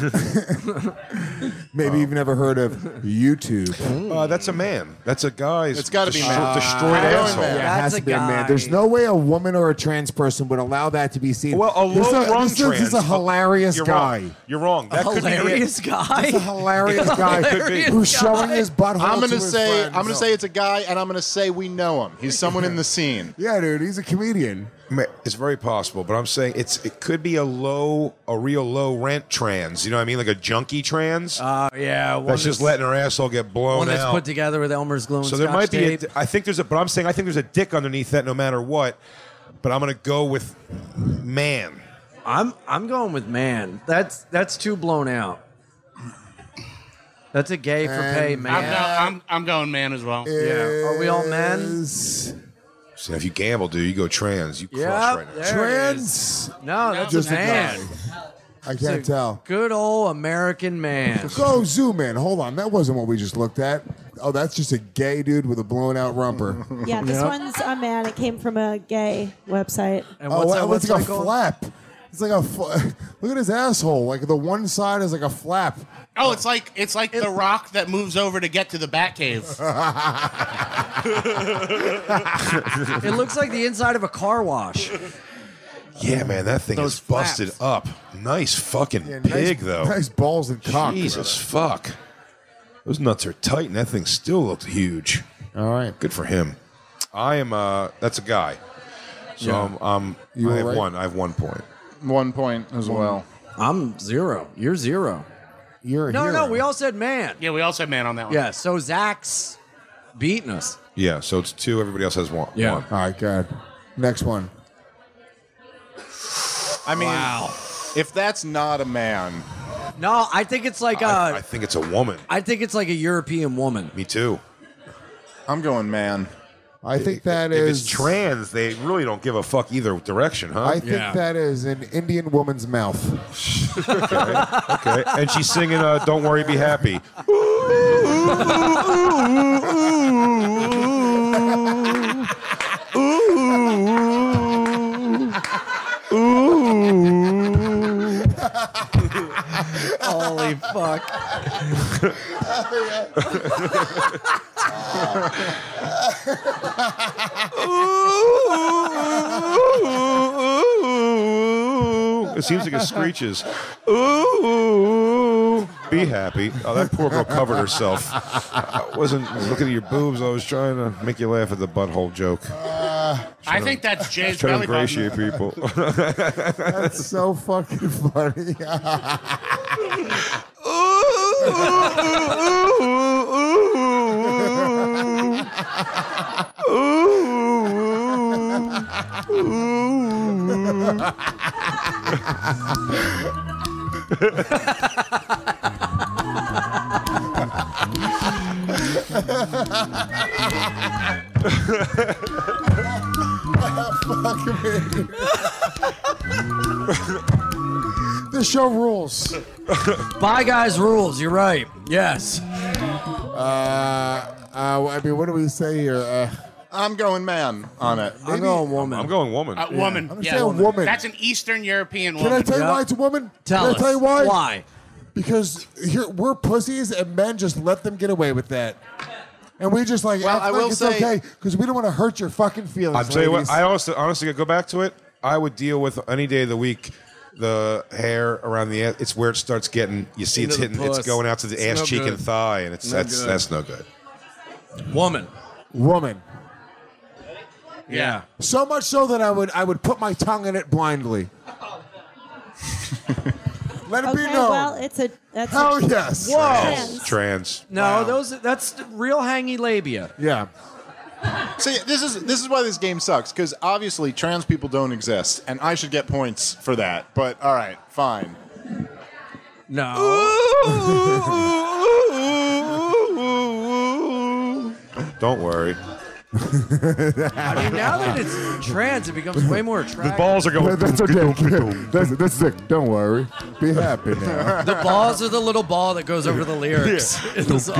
Maybe you've never heard of YouTube. Uh, that's a man. That's a guy's. It's gotta be destro- man. Destroyed I'm going asshole. man. Yeah, it That's has a to be a man. guy. There's no way a woman or a trans person would allow that to be seen. Well, a This is low rung this is- this is a trans- hilarious You're guy. wrong. You're wrong. That could be Hilarious it. guy. It's a hilarious guy Hilarious who's guy. showing his butthole. I'm to gonna his say friends. I'm gonna say it's a guy, and I'm gonna say we know him. He's someone in the scene. Yeah, dude, he's a comedian. Ma- It's very possible, but I'm saying it's it could be a low, a real low rent trans. You know what I mean? Like a junkie trans. Uh, yeah. One that's just letting her asshole get blown one that's out. put together with Elmer's glue and so there Scotch might be. A, tape. I think there's a. But I'm saying I think there's a dick underneath that, no matter what. But I'm gonna go with man. I'm I'm going with man. That's that's too blown out. That's a gay for pay And- man. I'm, no, I'm, I'm going man as well. Yeah. Are we all men? Is So if you gamble, dude, you go trans. You crush Yeah. right now. there it Trans? is. No, that's Just a a man. guy. I can't tell. Good old American man. Go zoom in. Hold on. That wasn't what we just looked at. Oh, that's just a gay dude with a blown out rumper. Yeah, this Yep. one's a man. It came from a gay website. And Oh, what's it that? looks What's like a that called? flap. It's like a fl- look at his asshole. Like the one side is like a flap. Oh, it's like it's like the rock that moves over to get to the Batcave. It looks like the inside of a car wash. Yeah, man, that thing Those is busted flaps. up. Nice fucking Yeah, pig, nice, though. Nice balls and cock. Jesus fuck. Those nuts are tight, and that thing still looks huge. All right. Good for him. I am. uh That's a guy. So Yeah. um, um, You I were have right. one. I have one point. One point as well. I'm zero. You're zero. You're a No, hero. no, we all said man. Yeah, we all said man on that one. Yeah, so Zach's beating us. Yeah. So it's two. Everybody else has one. Yeah. one. All right, good. Next one. I mean, if that's not a man, No, I think it's like I, a. I think it's a woman. I think it's like a European woman. Me too. I'm going man. I think that if is it's trans, they really don't give a fuck either direction, huh? I think Yeah. that is an Indian woman's mouth. Okay. And she's singing uh, "Don't Worry, Be Happy." Holy fuck. It seems like it screeches. Ooh, be happy. Oh, that poor girl covered herself. I wasn't looking at your boobs. I was trying to make you laugh at the butthole joke. I think that's Jay's Trying to belly ingratiate button. people. That's so fucking funny. This show rules. Bye, guys, rules. You're right. Yes. Uh, uh, I mean, what do we say here? Uh, I'm going man on it. I'm going woman. I'm going woman. Uh, woman. I'm yeah. saying woman. That's an Eastern European Can I woman. tell you Yeah. why it's a woman? Tell Can us. I tell you why? Why? Because here we're pussies and men just let them get away with that. And we just like, Well, act I like will it's say- okay because we don't want to hurt your fucking feelings. I'll tell you what. ladies. I honestly, honestly, go back to it. I would deal with any day of the week. The hair around the it's where it starts getting. You see, it's Into the hitting. It's puss. going out to the It's ass no cheek good. and thigh, and it's No that's good. that's no good. Woman. Woman. Yeah. So much so that I would I would put my tongue in it blindly. Let it Okay, be known. well, it's a that's Hell a, yes. Whoa. Trans. Trans. No, those that's real hangy labia. Yeah. See, this is this is why this game sucks because obviously trans people don't exist, and I should get points for that. But all right, fine. No. Don't worry. I mean, now that it's trans, it becomes way more attractive. Balls are going. That's okay. That's, that's it. Don't worry. Be happy now. The balls are the little ball that goes over the lyrics. in the song.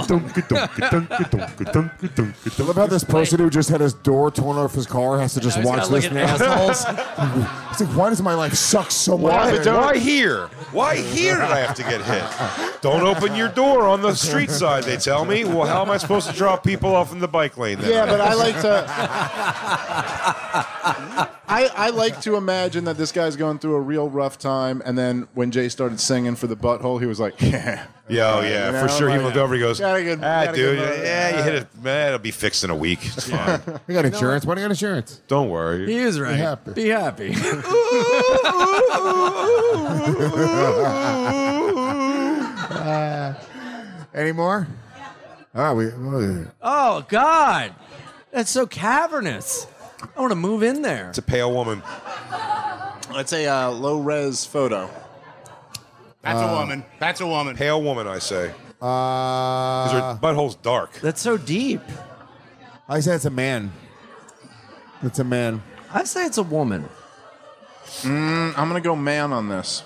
I love how this person who just had his door torn off his car has to just Now he's watch gotta look this at now. assholes. It's like, why does my life suck so much? Why, why here? Why here did I have to get hit? Don't open your door on the street side, they tell me. Well, how am I supposed to drop people off in the bike lane then? Yeah, but I like to. I, I like to imagine that this guy's going through a real rough time, and then when Jay started singing for the butthole, he was like, "Yeah, Yeah, oh, yeah, You know, for sure. He like- looked over. He goes, Got a good- "Ah, got a dude, good- yeah, you hit it. Man, it'll be fixed in a week. It's fine. I got insurance. Why do you got insurance? Don't worry." He is right. happy. Be happy. Uh, any more? All right, we. oh, Oh, God. That's so cavernous. I want to move in there. It's a pale woman. Let's say a low res photo. That's Uh, a woman. That's a woman. Pale woman, I say. Uh, Because her butthole's dark. That's so deep. I say it's a man. It's a man. I say it's a woman. Mm, I'm gonna go man on this.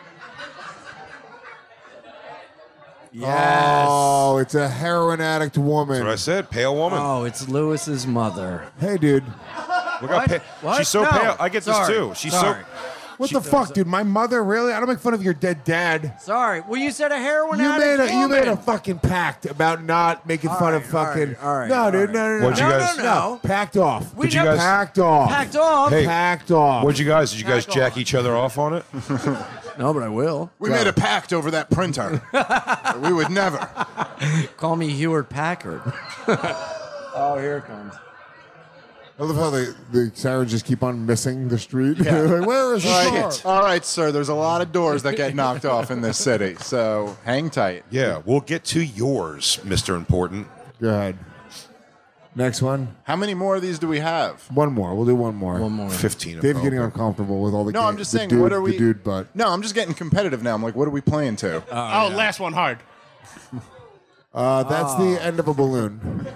Yes. Oh, it's a heroin addict woman. That's what I said. Pale woman. Oh, it's Lewis's mother. Hey, dude. Look how What? pale. What? She's so No. pale. I get Sorry. this too. She's Sorry. so. What the fuck, dude? My mother, really? I don't make fun of your dead dad. Sorry. Well, you said a heroin You addict made a you woman. made a fucking pact about not making All fun right, of fucking. all right, no, all dude, right. no, no, no. What'd you no, guys- no, no. Packed off. We Did you never- guys- Packed off. Packed off. Hey. Packed off. What'd you guys? Did you guys Back jack off. each other off on it? No, but I will. We made a pact over that printer. We would never. Call me Hewlett Packard. Oh, here it comes. I love how the, the sirens just keep on missing the street. Like, where is the All car? right. All right, sir. There's a lot of doors that get knocked off in this city, so hang tight. Yeah, we'll get to yours, Mister Important. Go ahead. Next one. How many more of these do we have? One more. We'll do one more. One more. Fifteen. of Dave's them. getting uncomfortable with all the No, ga- I'm just the saying, dude, what are we- The dude butt. No, I'm just getting competitive now. I'm like, what are we playing to? oh, last one hard. Uh, that's Ah. the end of a balloon.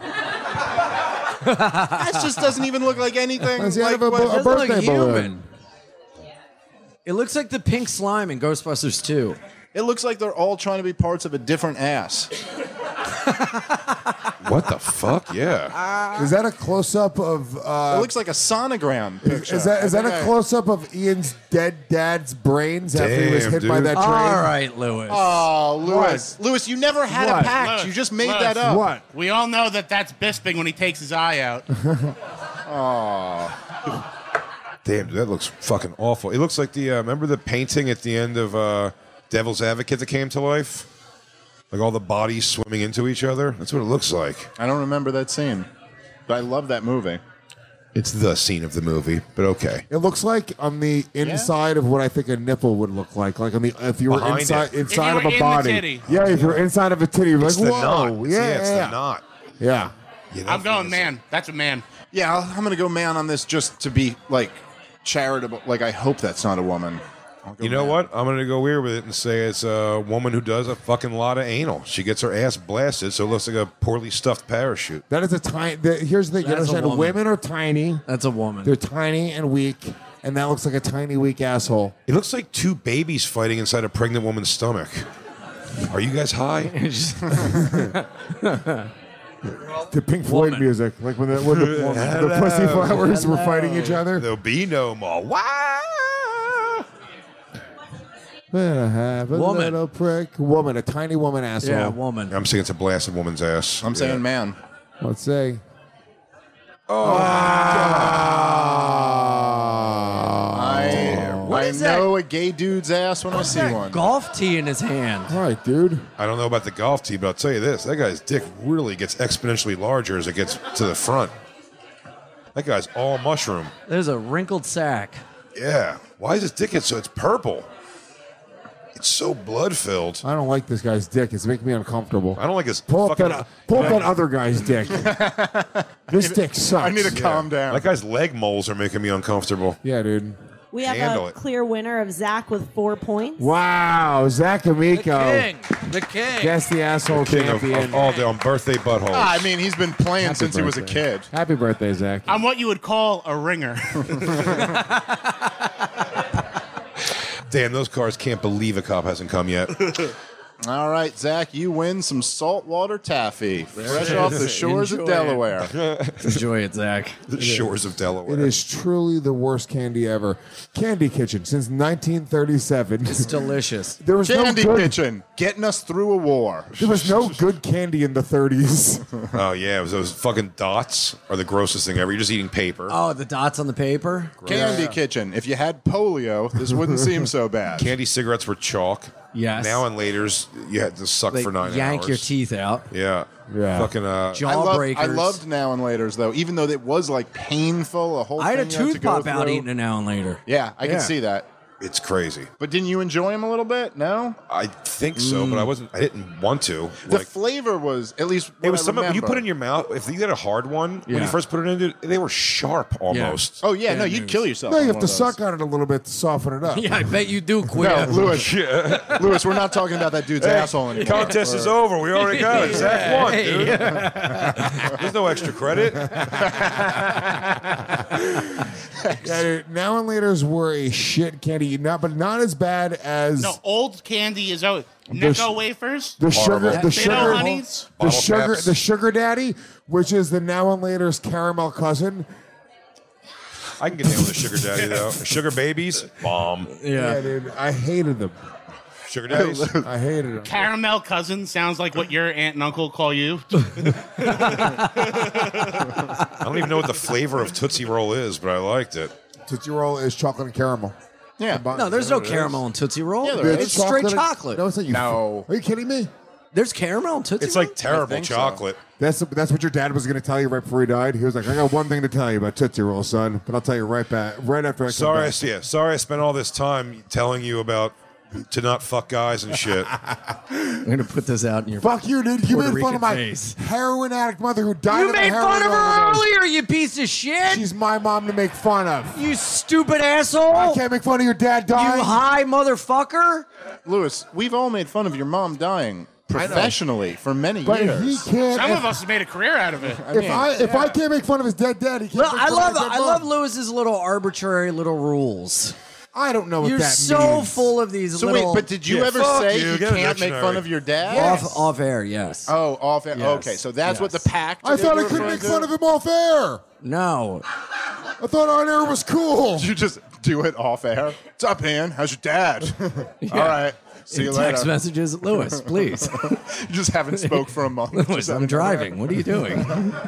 That just doesn't even look like anything. That's the like end of a, what- bu- a Doesn't look birthday human. balloon. It looks like the pink slime in Ghostbusters two. It looks like they're all trying to be parts of a different ass. What the fuck? Yeah. Is that a close up of? Uh, It looks like a sonogram picture. is that is I that think a I- close up of Ian's dead dad's brains after he was Damn, hit by dude. that train? All right, Lewis. Oh, Lewis. Lewis, you never had What? a pact. Lewis, You just made Lewis. that up. What? We all know that that's Bisping when he takes his eye out. Damn, dude, that looks fucking awful. It looks like the uh, remember the painting at the end of uh, Devil's Advocate that came to life, like all the bodies swimming into each other. That's what it looks like. I don't remember that scene, but I love that movie. It's the scene of the movie, but okay. It looks like on the inside of what I think a nipple would look like. Like on the if you were Behind inside it. inside If you of were a in the body. titty. Yeah, if you're inside of a titty, you're It's like the whoa, knot. yeah, Yeah, it's yeah, the knot. yeah. Yeah, that I'm going thing is- man. That's a man. Yeah, I'll, I'm going to go man on this just to be, like, charitable. Like, I hope that's not a woman. I'll go You know man. what? I'm gonna go weird with it and say it's a woman who does a fucking lot of anal. She gets her ass blasted, so it looks like a poorly stuffed parachute. That is a tiny. The, here's the thing. You That's a understand? woman. Women are tiny. That's a woman. They're tiny and weak, and that looks like a tiny weak asshole. It looks like two babies fighting inside a pregnant woman's stomach. Are you guys high? The Pink Floyd Woman. music, like when the when the, the pussy flowers were fighting each other. There'll be no more. Wow. Then I have a Woman. little prick. Woman, a tiny woman asshole. Yeah, woman. I'm saying it's a blasted woman's ass. I'm saying man. Let's say. Oh, I, What I is that? know a gay dude's ass when I see That one. golf tee in his hand. All right, dude. I don't know about the golf tee, but I'll tell you this: that guy's dick really gets exponentially larger as it gets to the front. That guy's all mushroom. There's a wrinkled sack. Yeah. Why is his dick so? It's purple. It's so blood filled. I don't like this guy's dick. It's making me uncomfortable. I don't like his Pull up fucking. that, pull up that other guy's dick. This dick sucks. I need to calm down. That guy's leg moles are making me uncomfortable. Yeah, dude. We have Handle a it. clear winner of Zach with four points. Wow, Zach Amico. The king. Guess the asshole King of, champion. of all day on birthday buttholes. Ah, I mean, he's been playing Happy since he was a birthday. kid. Happy birthday, Zach. I'm what you would call a ringer. Damn, those cars can't believe a cop hasn't come yet. All right, Zach, you win some saltwater taffy, fresh off the shores Enjoy of it. Delaware. Enjoy it, Zach. The shores of Delaware. It is truly the worst candy ever. Candy Kitchen since nineteen thirty-seven. It's delicious. There was Candy no good, Kitchen, getting us through a war. There was no good candy in the thirties. Oh yeah, it was those fucking dots are the grossest thing ever. You're just eating paper. Oh, the dots on the paper? Candy Kitchen. If you had polio, this wouldn't seem so bad. Candy cigarettes were chalk. Yes. Now and later's you had to suck They for nine yank hours. your teeth out. Yeah. Yeah. Fucking uh. Jaw- I, love, Jawbreakers. I loved Now and Later's though, even though it was like painful. A whole I had a thing you had to tooth go pop out through. eating it now and later. Yeah, I Yeah. can see that. It's crazy. But didn't you enjoy them a little bit? No? I think so, but I wasn't. I didn't want to. The Like, flavor was, at least it was I some of, when you remember. put it in your mouth. If you get a hard one, when Yeah. you first put it in, dude, they were sharp almost. Oh, yeah, no, you'd kill yourself. No, you on have one to of those. suck on it a little bit to soften it up. Yeah, I bet you do, Quinn. No, Lewis. Lewis, we're not talking about that dude's asshole anymore. Contest is over. We already got it. Zach won, Hey. dude. There's no extra credit. Yeah, dude, now and later's were a shit candy, not but not as bad as No, old candy is out. The Necco sh- wafers. the sugar, the Ditto sugar, honeys. the Bottle sugar, caps. the sugar daddy, which is the now and later's caramel cousin. I can get down with a sugar daddy though. Sugar babies, bomb. Yeah, dude, I hated them. Sugar daddies. I hated them. Caramel cousin sounds like what your aunt and uncle call you. I don't even know what the flavor of Tootsie Roll is, but I liked it. Tootsie Roll is chocolate and caramel. Yeah. No, there's no caramel in Tootsie Roll. Yeah, there it's is. straight and- chocolate. No, it's not you. No. Are you kidding me? There's caramel in Tootsie It's Roll? like terrible think so. chocolate. That's that's what your dad was going to tell you right before he died. He was like, "I got one thing to tell you about Tootsie Roll, son, but I'll tell you right back, right after I come Sorry, I, back." yeah, sorry I spent all this time telling you about to not fuck guys and shit. I'm going to put this out in your Fuck you, dude. You Puerto made fun Rican of my face. heroin addict mother who died You of a made heroin fun of her overdose. earlier, you piece of shit! She's my mom to make fun of. You stupid asshole! I can't make fun of your dad dying. You high motherfucker! Lewis, we've all made fun of your mom dying professionally for many but years. he can't. Some if, of us have made a career out of it. if I if I can't make fun of his dead dad, he can't. Look, make I fun love of my dead I mom. love Lewis's little arbitrary little rules. I don't know what You're that so means. full of these so little wait, but did you Yeah, ever fuck say you. you, Get a can't make dictionary. fun of your dad? off off air, yes. Oh, off air. Yes. Okay, so that's what the Yes. pact. I thought I you're couldn't referring make to? fun of him off air. No. I thought on air was cool. You just do it off air. What's up, man? How's your dad? All right. See you In text later. messages, Lewis, please. You just haven't spoke for a month. Lewis, Just I'm haven't- driving. What are you doing?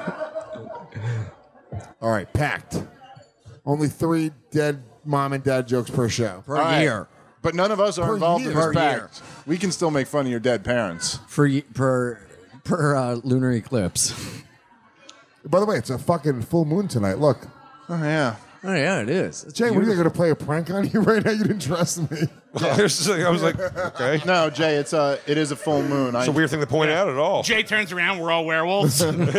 All right, packed. Only three dead mom and dad jokes per show. Per All right. year. But none of us are Per involved year. in this Per pact. We can still make fun of your dead parents. For ye- per per uh, lunar eclipse. By the way, it's a fucking full moon tonight. Look. Oh yeah. Oh yeah, it is. It's Jay, what are you beautiful. going to play a prank on you right now? You didn't trust me. I was just like- I was like, okay. No, Jay, it's a it is a full moon. It's a weird thing to point out at all. Jay turns around, we're all werewolves. Get away!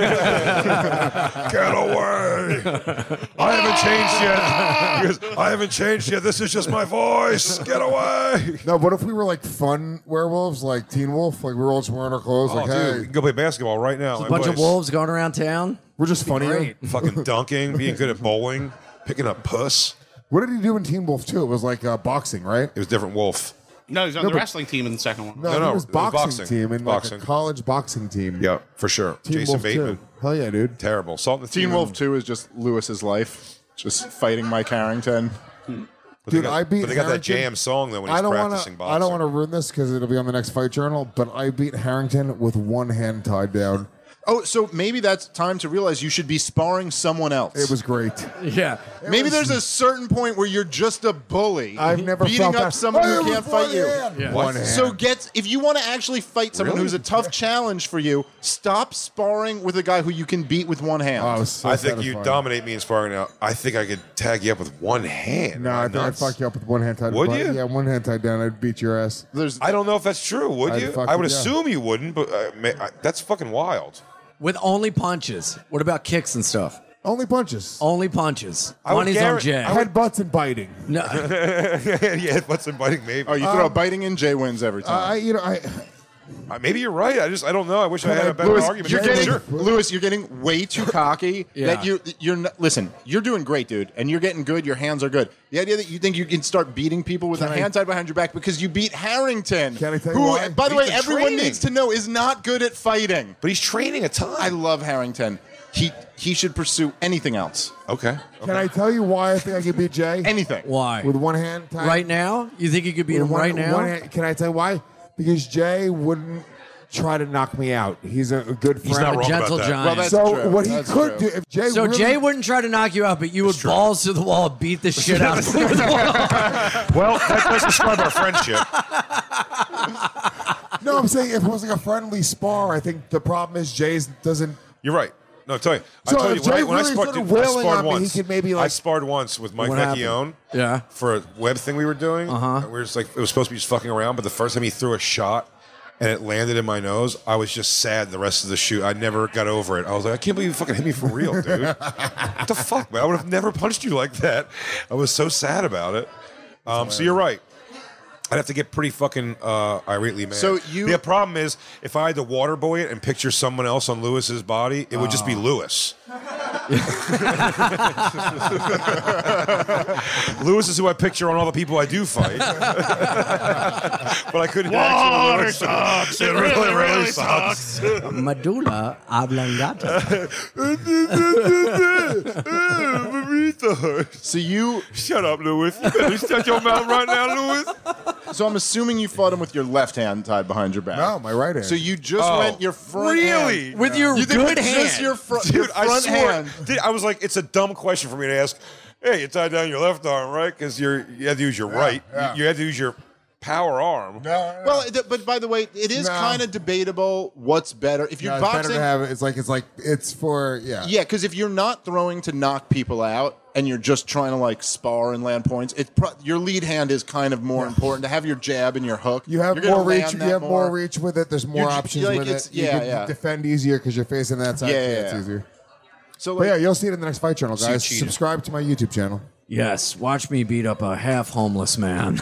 I haven't changed yet. He goes, I haven't changed yet. This is just my voice. Get away! No, what if we were like fun werewolves, like Teen Wolf? Like we were all just wearing our clothes, Oh, like, dude, hey, we can go play basketball right now. A my bunch of place. wolves going around town. we're just funnier. Great. Fucking dunking, being good at bowling, picking up puss. What did he do in Teen Wolf two? It was like uh, boxing, right? It was different wolf. No, he's on No, the but- wrestling team in the second one. No, No, he no, was it was boxing, boxing. team in Boxing. like a college boxing team. Yeah, for sure. Teen Jason Wolf Bateman. two. Hell yeah, dude. Terrible. Salt and the Teen Wolf two is just Lewis's life, just fighting Mike Harrington. But they Dude, got, I beat But they got that Harrington. jam song though when he's I don't practicing wanna, boxing. I don't want to ruin this because it'll be on the next Fight Journal. But I beat Harrington with one hand tied down. Oh, so maybe that's time to realize you should be sparring someone else. It was great. Yeah. Maybe there's a certain point where you're just a bully. I've never beating felt up that. someone I who was can't one fight you. hand. Yeah. One hand. So get if you want to actually fight someone Really? who's a tough challenge for you, stop sparring with a guy who you can beat with one hand. Oh, it was so I think you satisfying. dominate me in sparring now. I think I could tag you up with one hand. No, I Am think I'd nuts? fuck you up with one hand tied. Would but- you? Yeah, one hand tied down. I'd beat your ass. There's I don't know if that's true. Would I'd you? fuck I would you, yeah. assume you wouldn't, but uh, may, I, that's fucking wild. With only punches. What about kicks and stuff? Only punches. Only punches. I would Money's on guarant- Jay. I would- Headbutts and biting. No. yeah, what's inviting maybe? oh, you throw a biting in, Jay wins every Uh, time. I, you know, I. Uh, maybe you're right. I just I don't know. I wish I had I- a better Lewis, argument. you're Yeah, getting sure. Lewis, you're getting way too cocky. Yeah. That you you're not, listen. You're doing great, dude, and you're getting good. Your hands are good. The idea that you think you can start beating people with Can a I- hand tied behind your back because you beat Harrington, Can I tell you who, why? by the He's way, been everyone training. needs to know is not good at fighting. But he's training a ton. I love Harrington. He he should pursue anything else. okay. Can I tell you why I think I could beat Jay? Anything. Why? With one hand tied. Right now? You think you could beat With him one- right now? one hand- can I tell you why? Because Jay wouldn't try to knock me out. He's a, a good friend. He's not A wrong gentle about that. giant. Well, that's so true. what he That's could true. do if Jay so really, Jay wouldn't try to knock you out, but you would balls to the wall, beat the shit out of him. Well, that does describe our friendship. No, I'm saying if it was like a friendly spar, I think the problem is Jay's doesn't. You're right. No, tell you. So I told if you when I, Jay when I really sparred, started dude, I wailing sparred on me, he once. could maybe, I like- sparred once with Mike What happened? Vecchione. Yeah. For a web thing we were doing. Uh Uh-huh. We were just like it was supposed to be just fucking around, but the first time he threw a shot and it landed in my nose, I was just sad the rest of the shoot. I never got over it. I was like, I can't believe you fucking hit me for real, dude. What the fuck, man? I would have never punched you like that. I was so sad about it. Um, so you're right. I'd have to get pretty fucking uh, irately mad. So you- the problem is, if I had to water boy it and picture someone else on Lewis's body, it would just be Lewis. Lewis is who I picture on all the people I do fight. But I couldn't actually. Water Lewis. sucks. It really, really sucks. Medulla oblongata. So you Shut up, Lewis. You better shut your mouth right now, Lewis. So I'm assuming you fought him with your left hand tied behind your back. No, my right hand. So you just Oh, went your front really? hand. With your You think good with hand. just your, fr- Dude, your I front swore. hand. Dude, I was like, it's a dumb question for me to ask. Hey, you tied down your left arm, right? Because you're you had to use your right. yeah. You, you had to use your power arm. Well, it- but by the way, it is No. kind of debatable what's better. If you're Yeah, it's better boxing, to have it. It's like it's like it's for yeah. yeah, because if you're not throwing to knock people out and you're just trying to like spar and land points, it pro- your lead hand is kind of more important to have your jab and your hook. You have You're gonna more reach. land You that have more reach with it. There's more You're j- options like, with it's- it. You yeah, can yeah. defend easier because you're facing that side. Yeah, Yeah, yeah, it's yeah. easier. So But like, yeah, you'll see it in the next fight channel, See you guys. cheating. Subscribe to my YouTube channel. Yes, watch me beat up a half homeless man.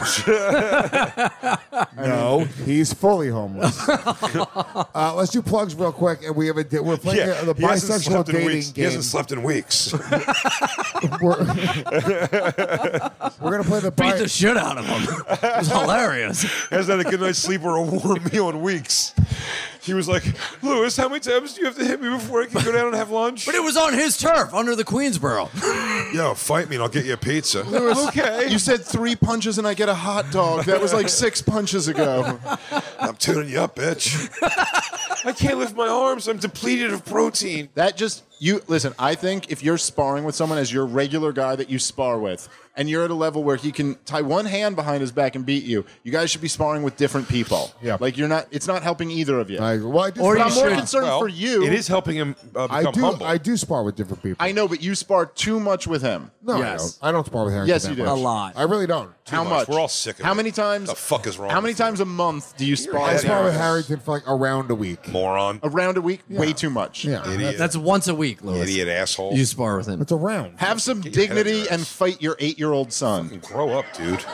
No, he's fully homeless. uh, let's do plugs real quick, and we have a we're playing Yeah, the he hasn't bisexual slept in dating weeks. He game. hasn't slept in weeks. We're, we're gonna play the Beat bi- the shit out of him. It was hilarious. Hasn't had a good night's sleep or a warm meal in weeks. He was like, Lewis, how many times do you have to hit me before I can go down and have lunch? But it was on his turf, under the Queensboro. Yo, fight me and I'll get you a pizza. okay, you said three punches and I get a hot dog. That was like six punches ago. I'm tuning you up, bitch. I can't lift my arms. I'm depleted of protein. That just you listen. I think if you're sparring with someone as your regular guy that you spar with, and you're at a level where he can tie one hand behind his back and beat you, you guys should be sparring with different people. Yeah. Like you're not. It's not helping either of you. I, well, I do Or spar- But I'm more should- concerned Well, for you. It is helping him uh, I become do. humble. I do spar with different people. I know, but you spar too much with him. no, Yes. I don't. I don't spar with Harrington. Yes, that you do. much. A lot. I really don't. How much. much? We're all sick of How it. many times? The fuck is wrong How many with you? times a month do you spar? I with spar with him? Harrington for like around a week. Moron. Around a week? Way too much. Yeah, Idiot. That's once a week, Lewis. Idiot asshole. You spar with him. it's around. Have some Get your head in dignity your and ass. fight your eight-year-old son. Grow up, dude.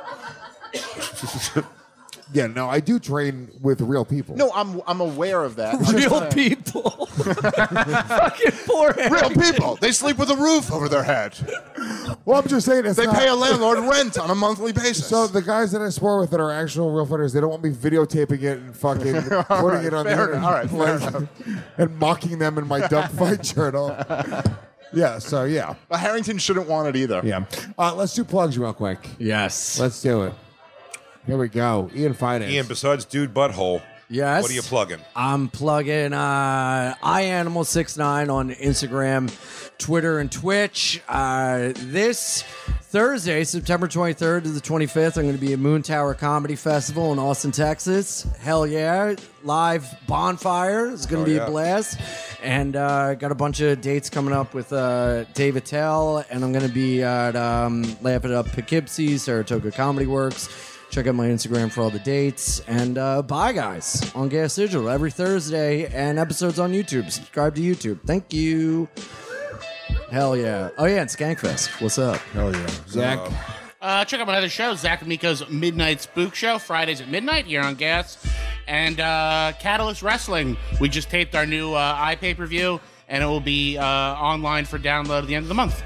Yeah, no, I do train with real people. No, I'm I'm aware of that. I'm just Real saying- people. Fucking poor Real people. They sleep with a roof over their head. Well, I'm just saying it's They not- pay a landlord rent on a monthly basis. So the guys that I spar with that are actual real fighters, they don't want me videotaping it and fucking putting it on fair the enough. All right, fair like, and mocking them in my dumb fight journal. Yeah, so yeah, But Harrington shouldn't want it either. yeah. Uh, let's do plugs real quick. Yes. Let's do it. Here we go. Ian Finance. Ian, besides Dude Butthole, Yes. what are you plugging? I'm plugging uh, i animal six nine on Instagram, Twitter, and Twitch. Uh, this Thursday, September twenty-third to the twenty-fifth, I'm going to be at Moon Tower Comedy Festival in Austin, Texas. Hell yeah. Live bonfire. It's going to Oh, be yeah. a blast. And uh, got a bunch of dates coming up with uh, Dave Attell, and I'm going to be at um, Laugh It Up Poughkeepsie, Saratoga Comedy Works. Check out my Instagram for all the dates. And uh, bye, guys, on Gas Digital every Thursday, and episodes on YouTube. Subscribe to YouTube. Thank you. Hell yeah. Oh, yeah, and Skankfest. What's up? Hell yeah. Zach. Uh, check out my other show, Zach Amico's Midnight Spook Show, Fridays at midnight here on Gas. And uh, Catalyst Wrestling. We just taped our new uh, iPay per view, and it will be uh, online for download at the end of the month.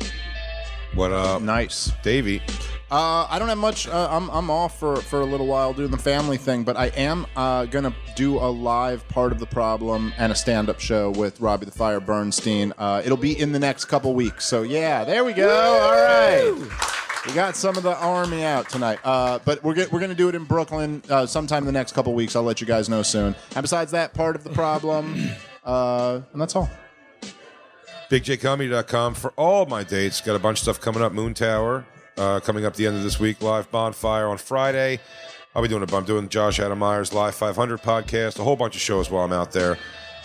What up? Nice. Davey. Uh, I don't have much. Uh, I'm I'm off for, for a little while doing the family thing, but I am uh, gonna do a live Part of the Problem and a stand up show with Robbie the Fire Bernstein. Uh, it'll be in the next couple weeks. So yeah, there we go. All right. We got some of the army out tonight, uh, but we're get, we're gonna do it in Brooklyn uh, sometime in the next couple weeks. I'll let you guys know soon. And besides that, Part of the Problem, uh, and that's all. big j comedy dot com for all my dates. Got a bunch of stuff coming up. Moon Tower uh, coming up the end of this week. Live Bonfire on Friday. I'll be doing a I'm doing Josh Adam Meyer's Live five hundred podcast. A whole bunch of shows while I'm out there.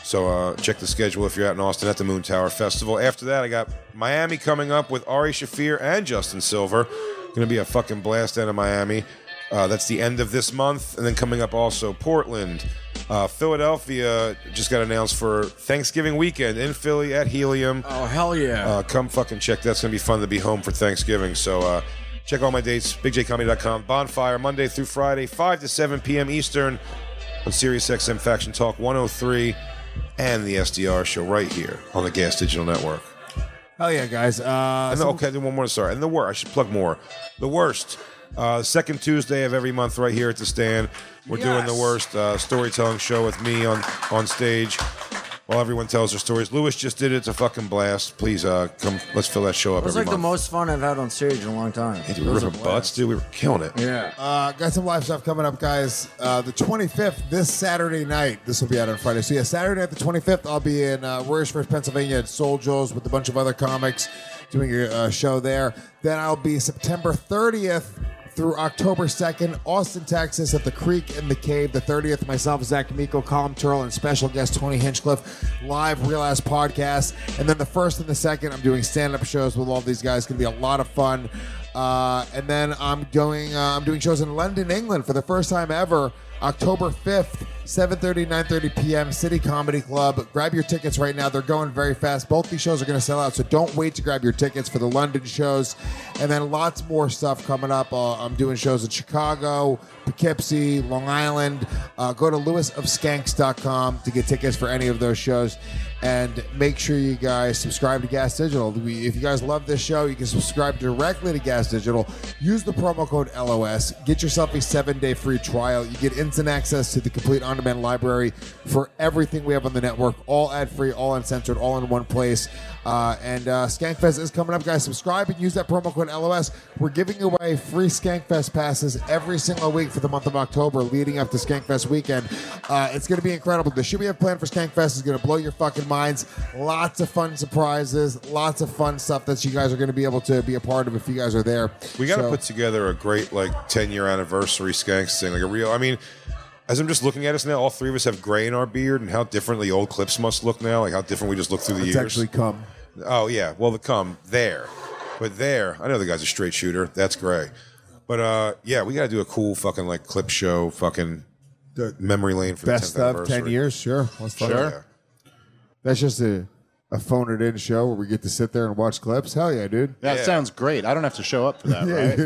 So uh, check the schedule if you're out in Austin at the Moon Tower Festival. After that, I got Miami coming up with Ari Shaffir and Justin Silver. Going to be a fucking blast out of Miami. Uh, that's the end of this month. And then coming up also Portland. Uh, Philadelphia just got announced for Thanksgiving weekend in Philly at Helium. Oh, hell yeah. Uh, come fucking check. That's going to be fun to be home for Thanksgiving. So uh, check all my dates, big j comedy dot com. Bonfire, Monday through Friday, five to seven p.m. Eastern on Sirius X M Faction Talk one oh three and the S D R show right here on the Gas Digital Network. Hell yeah, guys. Uh, and the, okay, then one more. Sorry. And the worst. I should plug more. The worst. Uh, second Tuesday of every month right here at the Stand. We're Yes. doing the worst uh, storytelling show with me on, on stage while everyone tells their stories. Lewis just did it. It's a fucking blast. Please uh, come. Let's fill that show up It was every like the month. most fun I've had on stage in a long time. Hey, dude, It we was were a ripping blast. butts, dude. We were killing it. Yeah. Uh, got some live stuff coming up, guys. Uh, the twenty-fifth, this Saturday night. This will be out on Friday. So, yeah, Saturday night, the twenty-fifth, I'll be in uh, Royersford, Pennsylvania at Soul Joe's with a bunch of other comics doing a uh, show there. Then I'll be September thirtieth through October second, Austin, Texas at the Creek in the Cave. The thirtieth, myself, Zach Amico, Colin Turl, and special guest Tony Hinchcliffe, live Real Ass podcast. And then the first and the second, I'm doing stand-up shows with all these guys. It's going to be a lot of fun. Uh, and then I'm doing uh, I'm doing shows in London, England for the first time ever, October fifth, seven thirty, nine thirty p.m. City Comedy Club. Grab your tickets right now. They're going very fast. Both these shows are going to sell out, so don't wait to grab your tickets for the London shows. And then lots more stuff coming up. Uh, I'm doing shows in Chicago, Poughkeepsie, Long Island. Uh, go to lewis of skanks dot com to get tickets for any of those shows. And make sure you guys subscribe to Gas Digital. We, if you guys love this show, you can subscribe directly to Gas Digital. Use the promo code L O S. Get yourself a seven-day free trial. You get instant access to the complete on-demand library for everything we have on the network. All ad-free, all uncensored, all in one place. Uh, and uh, Skankfest is coming up, guys. Subscribe and use that promo code L O S. We're giving away free Skankfest passes every single week for the month of October leading up to Skankfest weekend. Uh, it's going to be incredible. The shit we have planned for Skankfest is going to blow your fucking minds. Lots of fun surprises, lots of fun stuff that you guys are going to be able to be a part of if you guys are there. We got to So- put together a great like ten year anniversary Skanks thing, like a real. I mean, as I'm just looking at us now, all three of us have gray in our beard, and how different the old clips must look now. Like how different we just look through the It's years. actually come. Oh yeah, well the come there, but there. I know the guy's a straight shooter. That's gray. But uh, yeah, we got to do a cool fucking like clip show, fucking memory lane for Best the tenth of anniversary. ten years, sure. Let's fuck Sure. it. That's just a, a phone it in show where we get to sit there and watch clips. Hell yeah, dude. That Yeah. sounds great. I don't have to show up for that,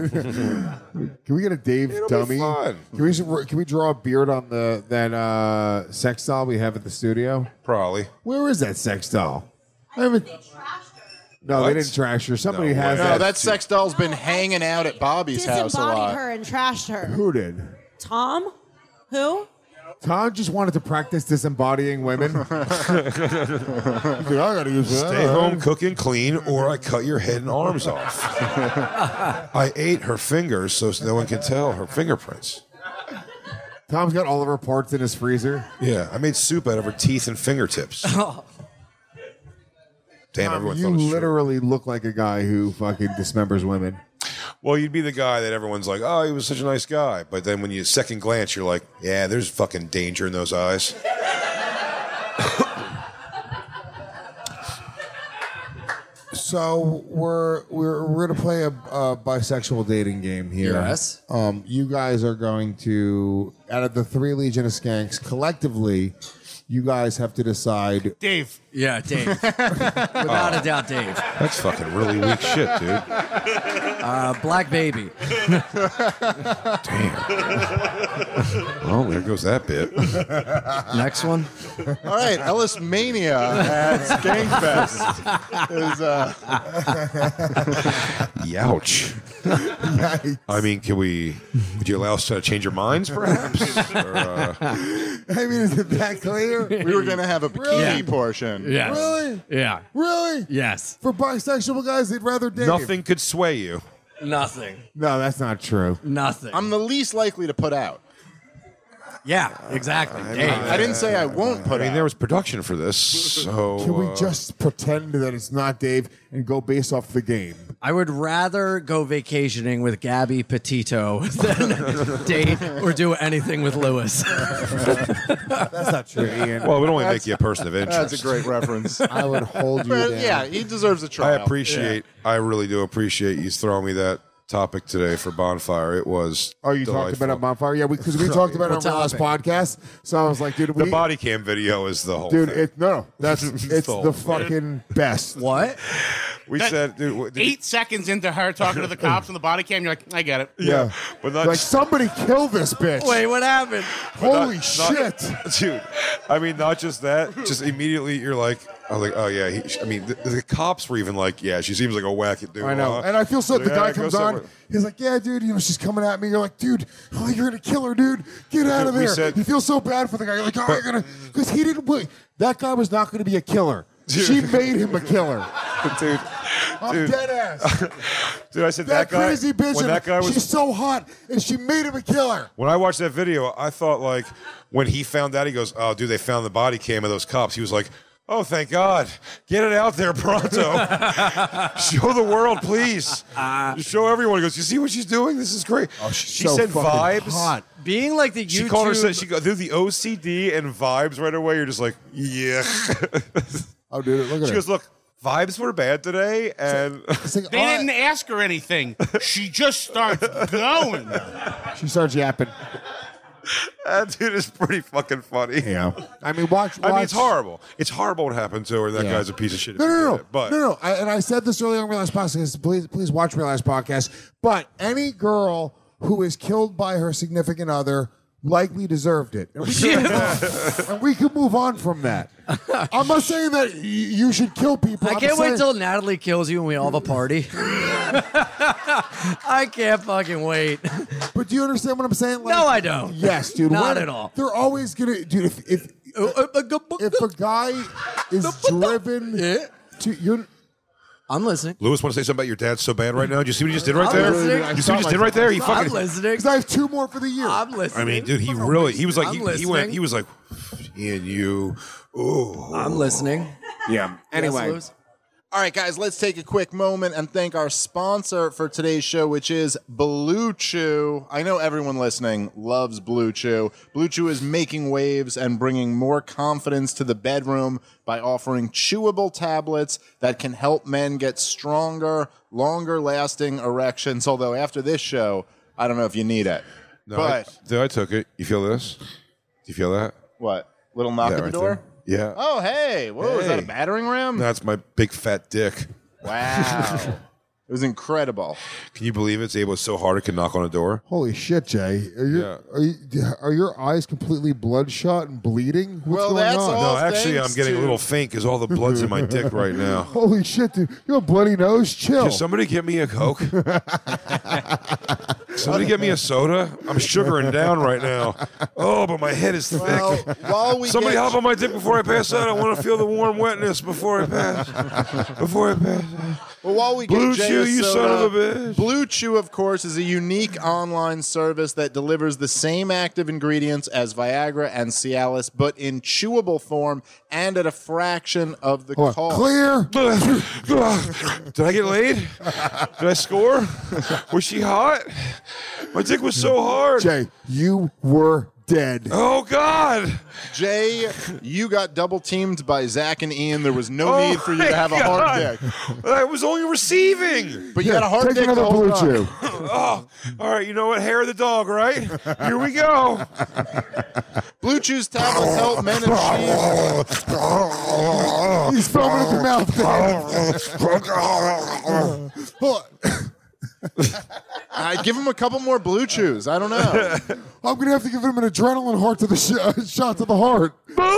Yeah, right? Can we get a Dave It'll be dummy? fun. Can we can we draw a beard on the that uh, sex doll we have at the studio? Probably. Where is that sex doll? I haven't. No, What? they didn't trash her. Somebody No has way. No, that. that sex doll's been hanging out at Bobby's house a Disembodied lot. her and trashed her. Who did? Tom? Who? Tom just wanted to practice disembodying women. He's like, I gotta use that. Stay home, cook and clean, or I cut your head and arms off. I ate her fingers so no one can tell her fingerprints. Tom's got all of her parts in his freezer. Yeah, I made soup out of her teeth and fingertips. Damn, Tom, everyone you thought it was true. literally look like a guy who fucking dismembers women. Well, you'd be the guy that everyone's like, oh, he was such a nice guy. But then when you second glance, you're like, yeah, there's fucking danger in those eyes. So we're we're we're gonna play a, a bisexual dating game here. Yes. Um, you guys are going to, out of the three Legion of Skanks, collectively, you guys have to decide. Dave. Yeah, Dave. Without a doubt, Dave. That's fucking really weak shit, dude. Uh, Black Baby. Damn. Well, there goes that bit. Next one. All right, Ellis Mania at Skankfest is uh, Youch. I mean, can we? Would you allow us to change your minds, perhaps? Or, uh, I mean, is it that clear? we were gonna have a bikini Really? portion. Yes. Really? Yeah. Really? Yes. For bisexual guys, they'd rather date. nothing could sway you. Nothing. No, that's not true. Nothing. I'm the least likely to put out. Yeah, exactly. I, Dave. I didn't say I won't put I mean, out. there was production for this, so Can we uh, just pretend that it's not Dave and go based off the game? I would rather go vacationing with Gabby Petito than date or do anything with Lewis. That's not true, Ian. Well, it would only make you a person of interest. That's a great reference. I would hold you But, down. yeah, he deserves a I try. appreciate. I really do appreciate you throwing me that topic today for Bonfire. It was. Oh, you delightful. talked about it on Bonfire? Yeah, because we, we talked about it on What our last topic? podcast. So I was like, dude, we, The body cam video is the whole dude, thing. it, no, no, that's it's whole the thing. fucking best. What? we That- said, dude, what- did Eight seconds into her talking to the cops on the body cam, you're like, I get it. Yeah, but not like somebody kill this bitch. Wait, what happened? Holy not- shit! not- dude. I mean, not just that. Just immediately, you're like, I was like, oh yeah. He, I mean, the, the cops were even like, yeah, she seems like a wacky dude. I know, Uh, and I feel so. The yeah, guy go comes on. somewhere. He's like, "Yeah, dude, you know, she's coming at me." You're like, "Dude, oh, you're gonna kill her, dude. Get out of We there." said- you feel so bad for the guy. You're like, "Oh, you're gonna," because he didn't. Wait, that guy was not going to be a killer. She made him a killer. dude. I'm Dude. dead ass. Dude, I said That, that, guy. crazy bitch. When that guy was she's so hot, and she made him a killer. When I watched that video, I thought like when he found out, he goes, "Oh, dude, they found the body cam of those cops." He was like, "Oh, thank God, get it out there pronto, show the world, please, Uh, show everyone." He goes, "You see what she's doing? This is great." Oh, she's she so said fucking vibes. hot. Being like the YouTube. She called her. Said she got through the O C D and vibes right away. You're just like, yeah. Oh, dude, look at She her. goes, "Look, vibes were bad today, and It's like, They oh, didn't ask her anything. She just starts going. She starts yapping. that dude is pretty fucking funny." Yeah. I mean, watch. watch. I mean, it's horrible. It's horrible what happened to her. That Yeah. guy's a piece of shit. if No, he no, did no, it, But no, no. I, and I said this earlier on Real Life Podcast. Please, please watch Real Life Podcast. But any girl who is killed by her significant other likely deserved it, and we can, move, on. And we can move on from that. I'm not saying that y- you should kill people. I I'm can't saying- wait till Natalie kills you and we all have a party. I can't fucking wait. But do you understand what I'm saying? Like, No, I don't. Yes, dude. Not When- at all. They're always gonna, dude. If if if a guy is driven to you're. I'm listening. Lewis, want to say something about your dad so bad right now? Did you see what he just did right I'm there? listening. You see what he just did right there? He I'm fucking. listening. Because I have two more for the year. I'm listening. I mean, dude, he really. He was like, I'm he, he listening. went. He was like, and you. Ooh. I'm listening. Yeah. Anyway. Yes, Lewis? All right, guys, let's take a quick moment and thank our sponsor for today's show, which is Blue Chew. I know everyone listening loves Blue Chew. Blue Chew is making waves and bringing more confidence to the bedroom by offering chewable tablets that can help men get stronger, longer-lasting erections. Although after this show, I don't know if you need it. No, but I, dude, I took it. You feel this? Do you feel that? what? Little knock Yeah, at the right door? there. Yeah. Oh, hey. Whoa, is that a Hey. battering ram? That's my big fat dick. Wow. It was incredible. Can you believe it's able so hard it can knock on a door? Holy shit, Jay! Are you, Yeah. are you are your eyes completely bloodshot and bleeding? What's Well, going that's on? all- No, actually, thanks I'm getting to- a little faint because all the blood's in my dick right now. Holy shit, dude! You have a bloody nose. Chill. Can somebody get me a Coke? Somebody get me a soda? I'm sugaring down right now. Oh, but my head is thick. Well, while we Somebody get- hop on my dick before I pass out. I want to feel the warm wetness before I pass. Before I pass. Well, while we Blue get Jay Chew, a you son soda, of a bitch. Blue Chew, of course, is a unique online service that delivers the same active ingredients as Viagra and Cialis, but in chewable form and at a fraction of the Hold on. cost. Clear. Did I get laid? Did I score? Was she hot? My dick was so hard. Jay, you were dead. Oh, God. Jay, you got double teamed by Zach and Ian. There was no Oh need for you my to have a hard God. dick. I was only receiving. But you had a hard Take dick the another whole Blue time. Chew. Oh, all right. You know what? Hair of the dog, right? Here we go. Blue Chew's tablets help men achieve. He's foaming at the mouth. Hold on. I'd give him a couple more Blue Chews. I don't know. I'm gonna have to give him an adrenaline heart to the sh- shot to the heart.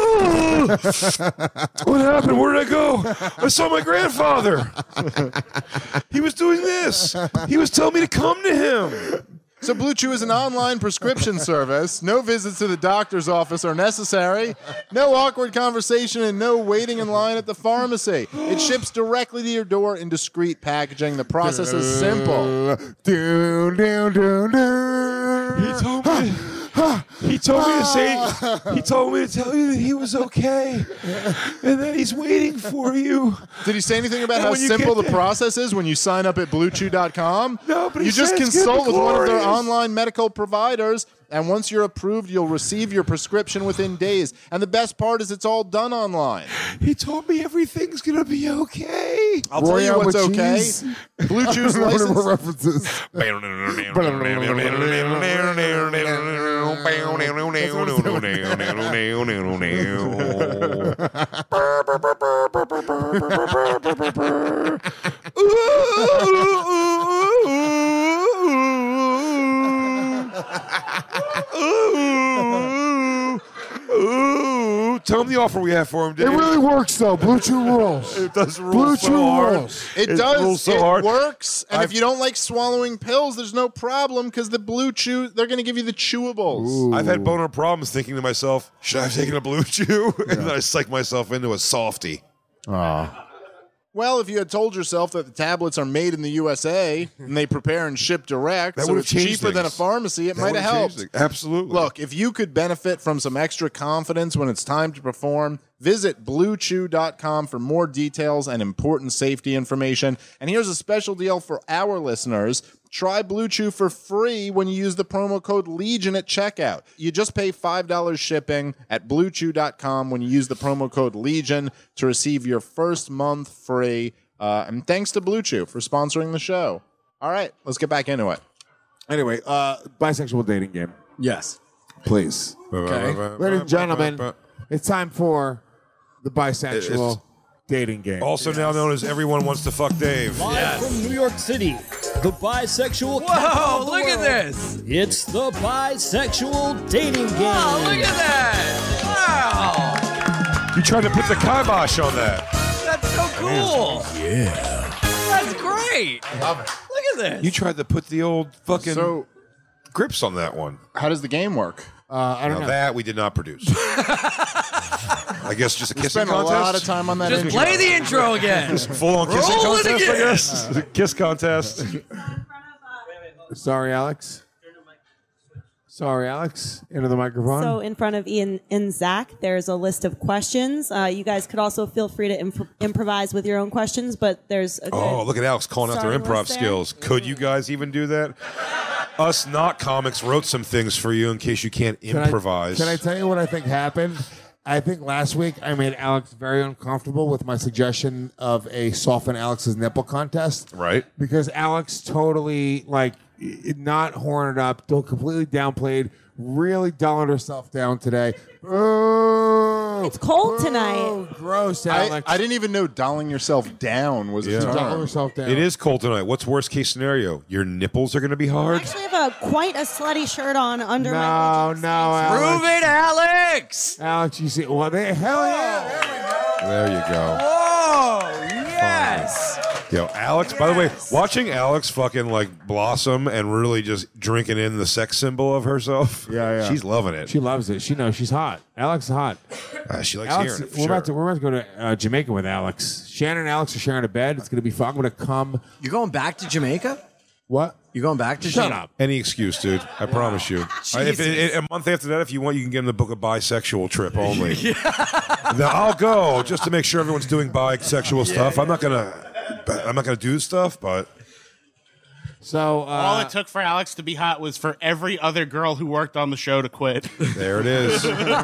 What happened? Where did I go? I saw my grandfather. He was doing this. He was telling me to come to him. So Blue Chew is an online prescription service. No visits to the doctor's office are necessary. No awkward conversation and no waiting in line at the pharmacy. It ships directly to your door in discreet packaging. The process is simple. Down, down, down, down. He told me. He told me to say. He told me to tell you that he was okay, and that he's waiting for you. Did he say anything about And how when you simple get the there- process is when you sign up at blue chew dot com? No, but he you just said it's gonna consult be with one of their glorious. online medical providers, and once you're approved, you'll receive your prescription within days. And the best part is it's all done online. He told me everything's gonna be okay. I'll tell you Royale what's with okay. cheese? Blue Chew's Whatever license. references. Ooh, tell him the offer we have for him, It Dave. really works though. Blue Chew rules. It does rule Blue so Chew hard. rules. It, It does. rules so it hard. works. And I've- if you don't like swallowing pills, there's no problem because the Blue Chew, they're going to give you the chewables. I've had boner problems thinking to myself, should I have taken a blue chew? And then I psych myself into a softie. Well, if you had told yourself that the tablets are made in the U S A and they prepare and ship direct, That so would've it's changed cheaper than a things. pharmacy, it That might would've have helped. changed it. Absolutely. Look, if you could benefit from some extra confidence when it's time to perform, visit blue chew dot com for more details and important safety information. And here's a special deal for our listeners. Try Blue Chew for free when you use the promo code Legion at checkout. You just pay five dollars shipping at blue chew dot com when you use the promo code Legion to receive your first month free. Uh, and thanks to Blue Chew for sponsoring the show. All right, let's get back into it. Anyway, uh, bisexual dating game. Yes. Please. Ladies and gentlemen, it's time for the bisexual It's- dating game. Also now known as Everyone Wants to Fuck Dave. Live from New York City, the bisexual Whoa, capital of the look at world. this. It's the bisexual dating game. Oh, look at that. Wow. You tried to put the kibosh on that. That's so cool. Yeah. That's great. Look at this. You tried to put the old fucking So, grips on that one. how does the game work? Uh, I don't Now know. that we did not produce. I guess just a We kissing spent a contest. lot of time on that Just intro. play the intro again. Full on kissing Roll it contest, I again. guess. Kiss contest. Sorry, Alex. Sorry, Alex. Into the microphone. So in front of Ian and Zach, there's a list of questions. Uh, you guys could also feel free to imp- improvise with your own questions, but there's a good Oh, look at Alex calling out their starting improv list there. skills. Could you guys even do that? Us not comics wrote some things for you in case you can't Can I- improvise. Can I tell you what I think happened? I think last week I made Alex very uncomfortable with my suggestion of a soften Alex's nipple contest. Right. Because Alex totally, like, i- not horned up, don't completely downplayed, really dulling herself down today. Oh, It's cold oh, tonight. Gross, I, Alex. I didn't even know dolling yourself down was Yeah. a Dulling term. herself down. It is cold tonight. What's worst case scenario? Your nipples are going to be I hard? actually have a quite a slutty shirt on under No, my no, Alex. Prove it, Alex. Alex, you see, well, they, hell yeah. There we go. There you go. Whoa, yes. Yo, Alex, by the way, watching Alex fucking like blossom and really just drinking in the sex symbol of herself. Yeah, yeah. She's loving it. She loves it. She knows she's hot. Alex is hot. Uh, she likes Alex, hearing it. For we're sure. about to we're about to go to uh, Jamaica with Alex. Shannon and Alex are sharing a bed. It's going to be fun. I'm going to come. You going back to Jamaica? What? You going back to Shut Jamaica? up. Any excuse, dude. I promise you. I, if it, it- a month after that, if you want, you can get in the book of bisexual trip only. Now, I'll go just to make sure everyone's doing bisexual stuff. I'm not gonna. I'm not gonna do stuff, but So uh, All it took for Alex to be hot was for every other girl who worked on the show to quit. there it is.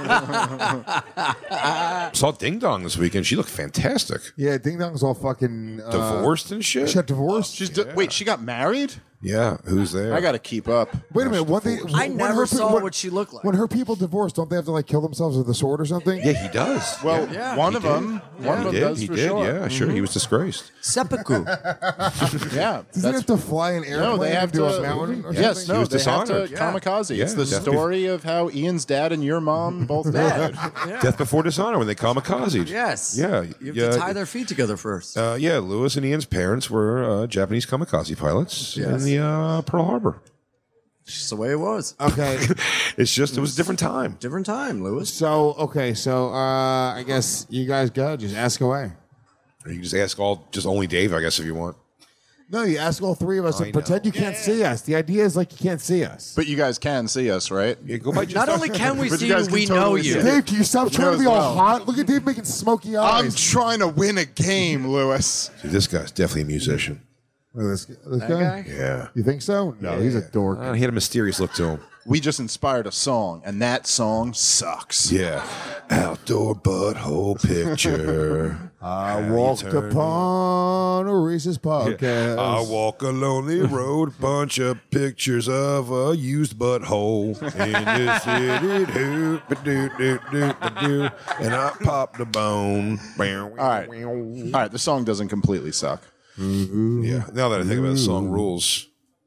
Saw Ding Dong this weekend. She looked fantastic. yeah, Ding Dong's all fucking uh, Divorced and shit. She got divorced. She's d- Wait, she got married? Yeah, who's there? I got to keep up. Wait a minute. One thing. I when never her, saw when, what she looked like. When her people divorce, don't they have to like kill themselves with a sword or something? Yeah, he does. Well, Yeah. one He of did. them, one of he them did. does He for did. sure. Yeah, sure. He was disgraced. Seppuku. Yeah, Doesn't it that's have to fly an airplane no. They have into to. a mountain or yes, something? no. was They have to dishonored. kamikaze. Yeah, it's the definitely. story of how Ian's dad and your mom both died. Death before dishonor when they kamikazed. Yes. Yeah. You have yeah. to tie their feet together first. Uh, yeah, Lewis and Ian's parents were uh, Japanese kamikaze pilots in Yes. the uh, Pearl Harbor. It's just the way it was. Okay. It's just it was a different time. Different time, Lewis. So okay. So uh, I guess you guys go. Just ask away. You can just ask all, just only Dave, I guess, if you want. No, you ask all three of us I and pretend you can't see us. The idea is like you can't see us. But you guys can see us, right? Yeah, go by Not only can we But see you you, guys can we know totally you. see Dave, can you stop You trying know to be as all well. hot? Look at Dave making smoky I'm eyes. trying to win a game, Lewis. Dude, this guy's definitely a musician. Look at this, this That guy? guy? Yeah. You think so? No, he's a dork. Uh, he had a mysterious look to him. We just inspired a song, and that song sucks. Yeah. Outdoor butthole picture. I How walked you turn- upon a racist podcast. I walk a lonely road, bunch of pictures of a used butthole in the city, doo, ba-doo, doo, doo, ba-doo, and I popped a bone. All right. All right, the song doesn't completely suck. Yeah. Now that I think about it, the song rules.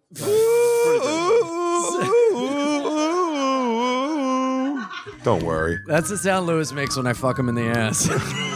Don't worry. That's the sound Lewis makes when I fuck him in the ass.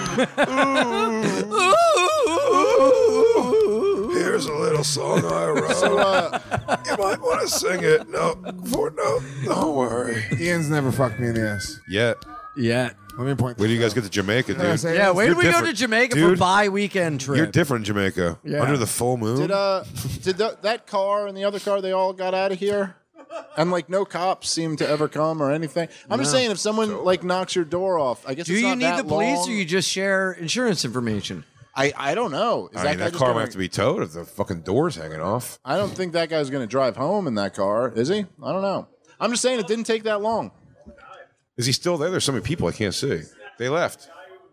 Here's a little song I wrote. So, uh, You might want to sing it. No, for no, don't worry. Ian's never fucked me in the ass. Yet. Yeah. Let me point. Where do you guys get to Jamaica, Yeah, dude? say- Yeah, where You're did we go different. to Jamaica for Dude, bi weekend trip? You're different in Jamaica. Yeah. Under the full moon. Did uh, did th- that car and the other car they all got out of here? And like no cops seem to ever come or anything. I'm just No. saying, if someone like knocks your door off, I guess Do it's you not need that the police long. or you just share insurance information? I I don't know. Is I that mean, guy that just car gonna- might have to be towed if the fucking door's hanging off. I don't think that guy's going to drive home in that car, is he? I don't know. I'm just saying it didn't take that long. Is he still there? There's so many people I can't see. They left.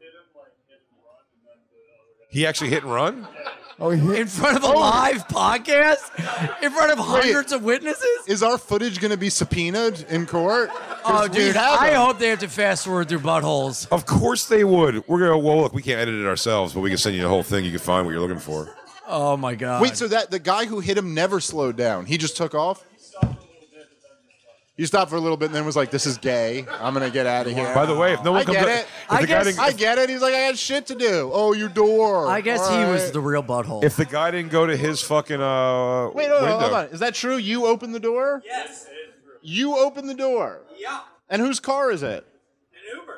He actually hit and run? Oh, he hit. In front of a live podcast? In front of hundreds of witnesses? Is our footage going to be subpoenaed in court? 'Cause Oh, we dude, have I them. hope they have to fast forward through buttholes. Of course they would. We're gonna. Well, look, we can't edit it ourselves, but we can send you the whole thing. You can find what you're looking for. Oh, my God. Wait, so that the guy who hit him never slowed down. He just took off? He stopped for a little bit and then was like, "This is gay. I'm gonna get out of here." By the way, if no one I comes get up- it. if I the guy guess didn't- I get it. He's like, "I got shit to do." Oh, your door. I guess All he was right. the real butthole. If the guy didn't go to his fucking uh, Wait, no, no, window, hold on. Is that true? You opened the door? Yes. You opened the door. Yeah. And whose car is it? An Uber.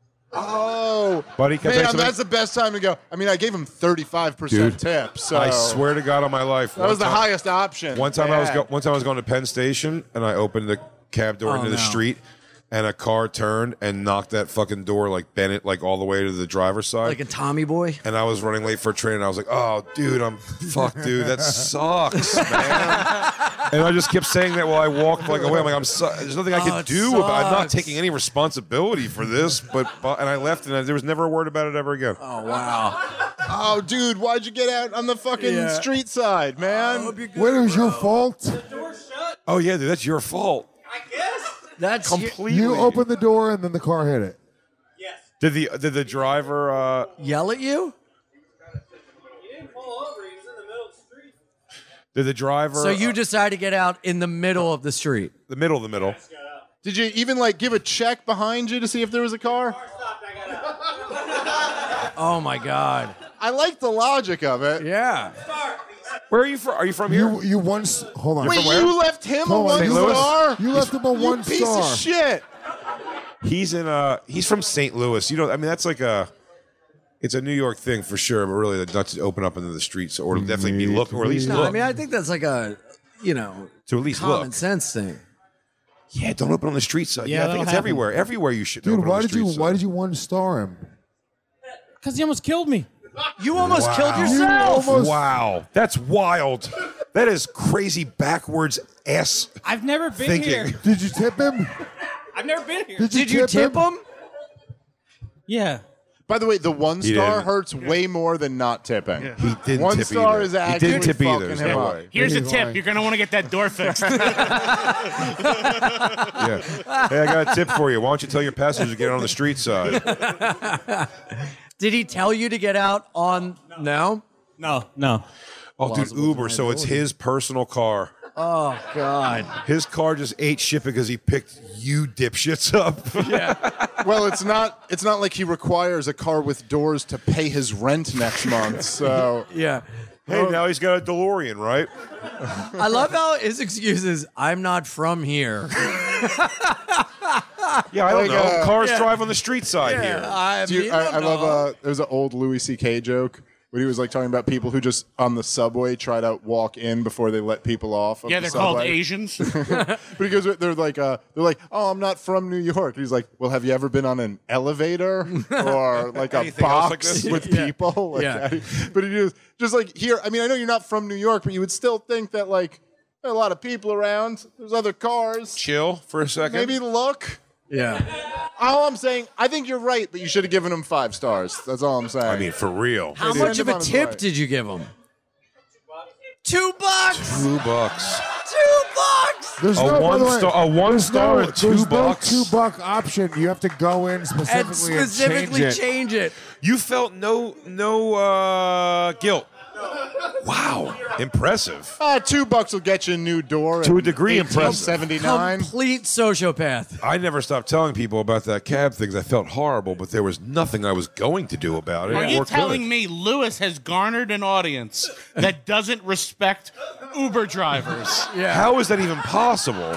Oh, Buddy, can I tell you man, something? that's the best time to go. I mean, I gave him thirty-five percent Dude, tip. So I swear to God on my life, that was the one time- highest option. One time I was Yeah. go- one time I was going to Penn Station and I opened the cab door Oh, into the no. street, and a car turned and knocked that fucking door like bent like all the way to the driver's side. Like a Tommy boy? And I was running late for a train, and I was like, "Oh, dude, I'm fuck, dude, that sucks, man." And I just kept saying that while I walked like away. I'm like, "I'm so- there's nothing I Oh, can it do about it. I'm not sucks. taking any responsibility for this." But, but and I left, and I, there was never a word about it ever again. Oh, wow. Oh, dude, why'd you get out on the fucking Yeah. street side, man? Wait, it was your fault. Door shut. Oh yeah, dude, that's your fault. I guess. That's Completely. You opened the door and then the car hit it. Yes. Did the did the driver? Uh, yell at you? He didn't pull over. He was in the middle of the street. did the driver? So you uh, decide to get out in the middle of the street. the middle of the middle. Did you even like give a check behind you to see if there was a car? Car stopped. I got out. Oh, my God. I like the logic of it. Yeah. Where are you from? Are you from here? You you once hold on. Wait, you left him a Hold on, one you Louis? star? You left him a You one piece star. of shit. He's in uh he's from Saint Louis. You know, I mean that's like a it's a New York thing for sure, but really not to open up into the streets or definitely be look or at least No, look. I mean, I think that's like a, you know, to at least common look. sense thing. Yeah, don't open on the street side. Yeah, Yeah, I that'll think it's happen. everywhere. Everywhere you should Dude, open on why the did you street why side. did you one star him? Because he almost killed me. You almost Wow. killed yourself. You almost- Wow. That's wild. That is crazy backwards ass I've never been thinking. here. Did you tip him? I've never been here. Did you, Did you tip him? Yeah. By the way, the one He star didn't. hurts way more than not tipping. He didn't One tip star either. is He actually didn't tip either. fucking There's him no up. way. Here's a He's tip. lying. You're going to want to get that door fixed. Yeah. Hey, I got a tip for you. Why don't you tell your passengers to get on the street side? Did he tell you to get out on? No. No, no. Oh, dude, Uber. So it's his personal car. Oh God. His car just ate shit because he picked you dipshits up. Well, it's not. It's not like he requires a car with doors to pay his rent next month. So Yeah. Hey, now he's got a DeLorean, right? I love how his excuse is, I'm not from here. Yeah, I don't Like, know. uh, Cars yeah. drive on the street side here. I, Do you, I, I love. Uh, there's an old Louis C K joke. When he was like talking about people who just on the subway try to walk in before they let people off. Of Yeah, the they're called subway. Asians. But he goes, they're like, uh, they're like, oh, I'm not from New York. He's like, well, have you ever been on an elevator or like a Anything else like box this? with Yeah. people? Like, Yeah. But he just, just like here. I mean, I know you're not from New York, but you would still think that like there are a lot of people around. There's other cars. Chill for a second. Maybe look. Yeah. All I'm saying, I think you're right, but you should have given him five stars. That's all I'm saying. I mean, for real. How Maybe much end of him a on his tip right. did you give him? Two bucks. Two bucks. Two bucks. There's A no, by one the way, star- a one there's star no, and two there's bucks? no two buck option. You have to go in And specifically and, specifically change it. change it. You felt no no uh, guilt. Wow, impressive. Uh, two bucks will get you a new door. To a in degree, impressive. seventy-nine. Complete sociopath. I never stopped telling people about that cab thing 'cause I felt horrible, but there was nothing I was going to do about it. Are or you could. telling me Lewis has garnered an audience that doesn't respect Uber drivers? Yeah. How is that even possible?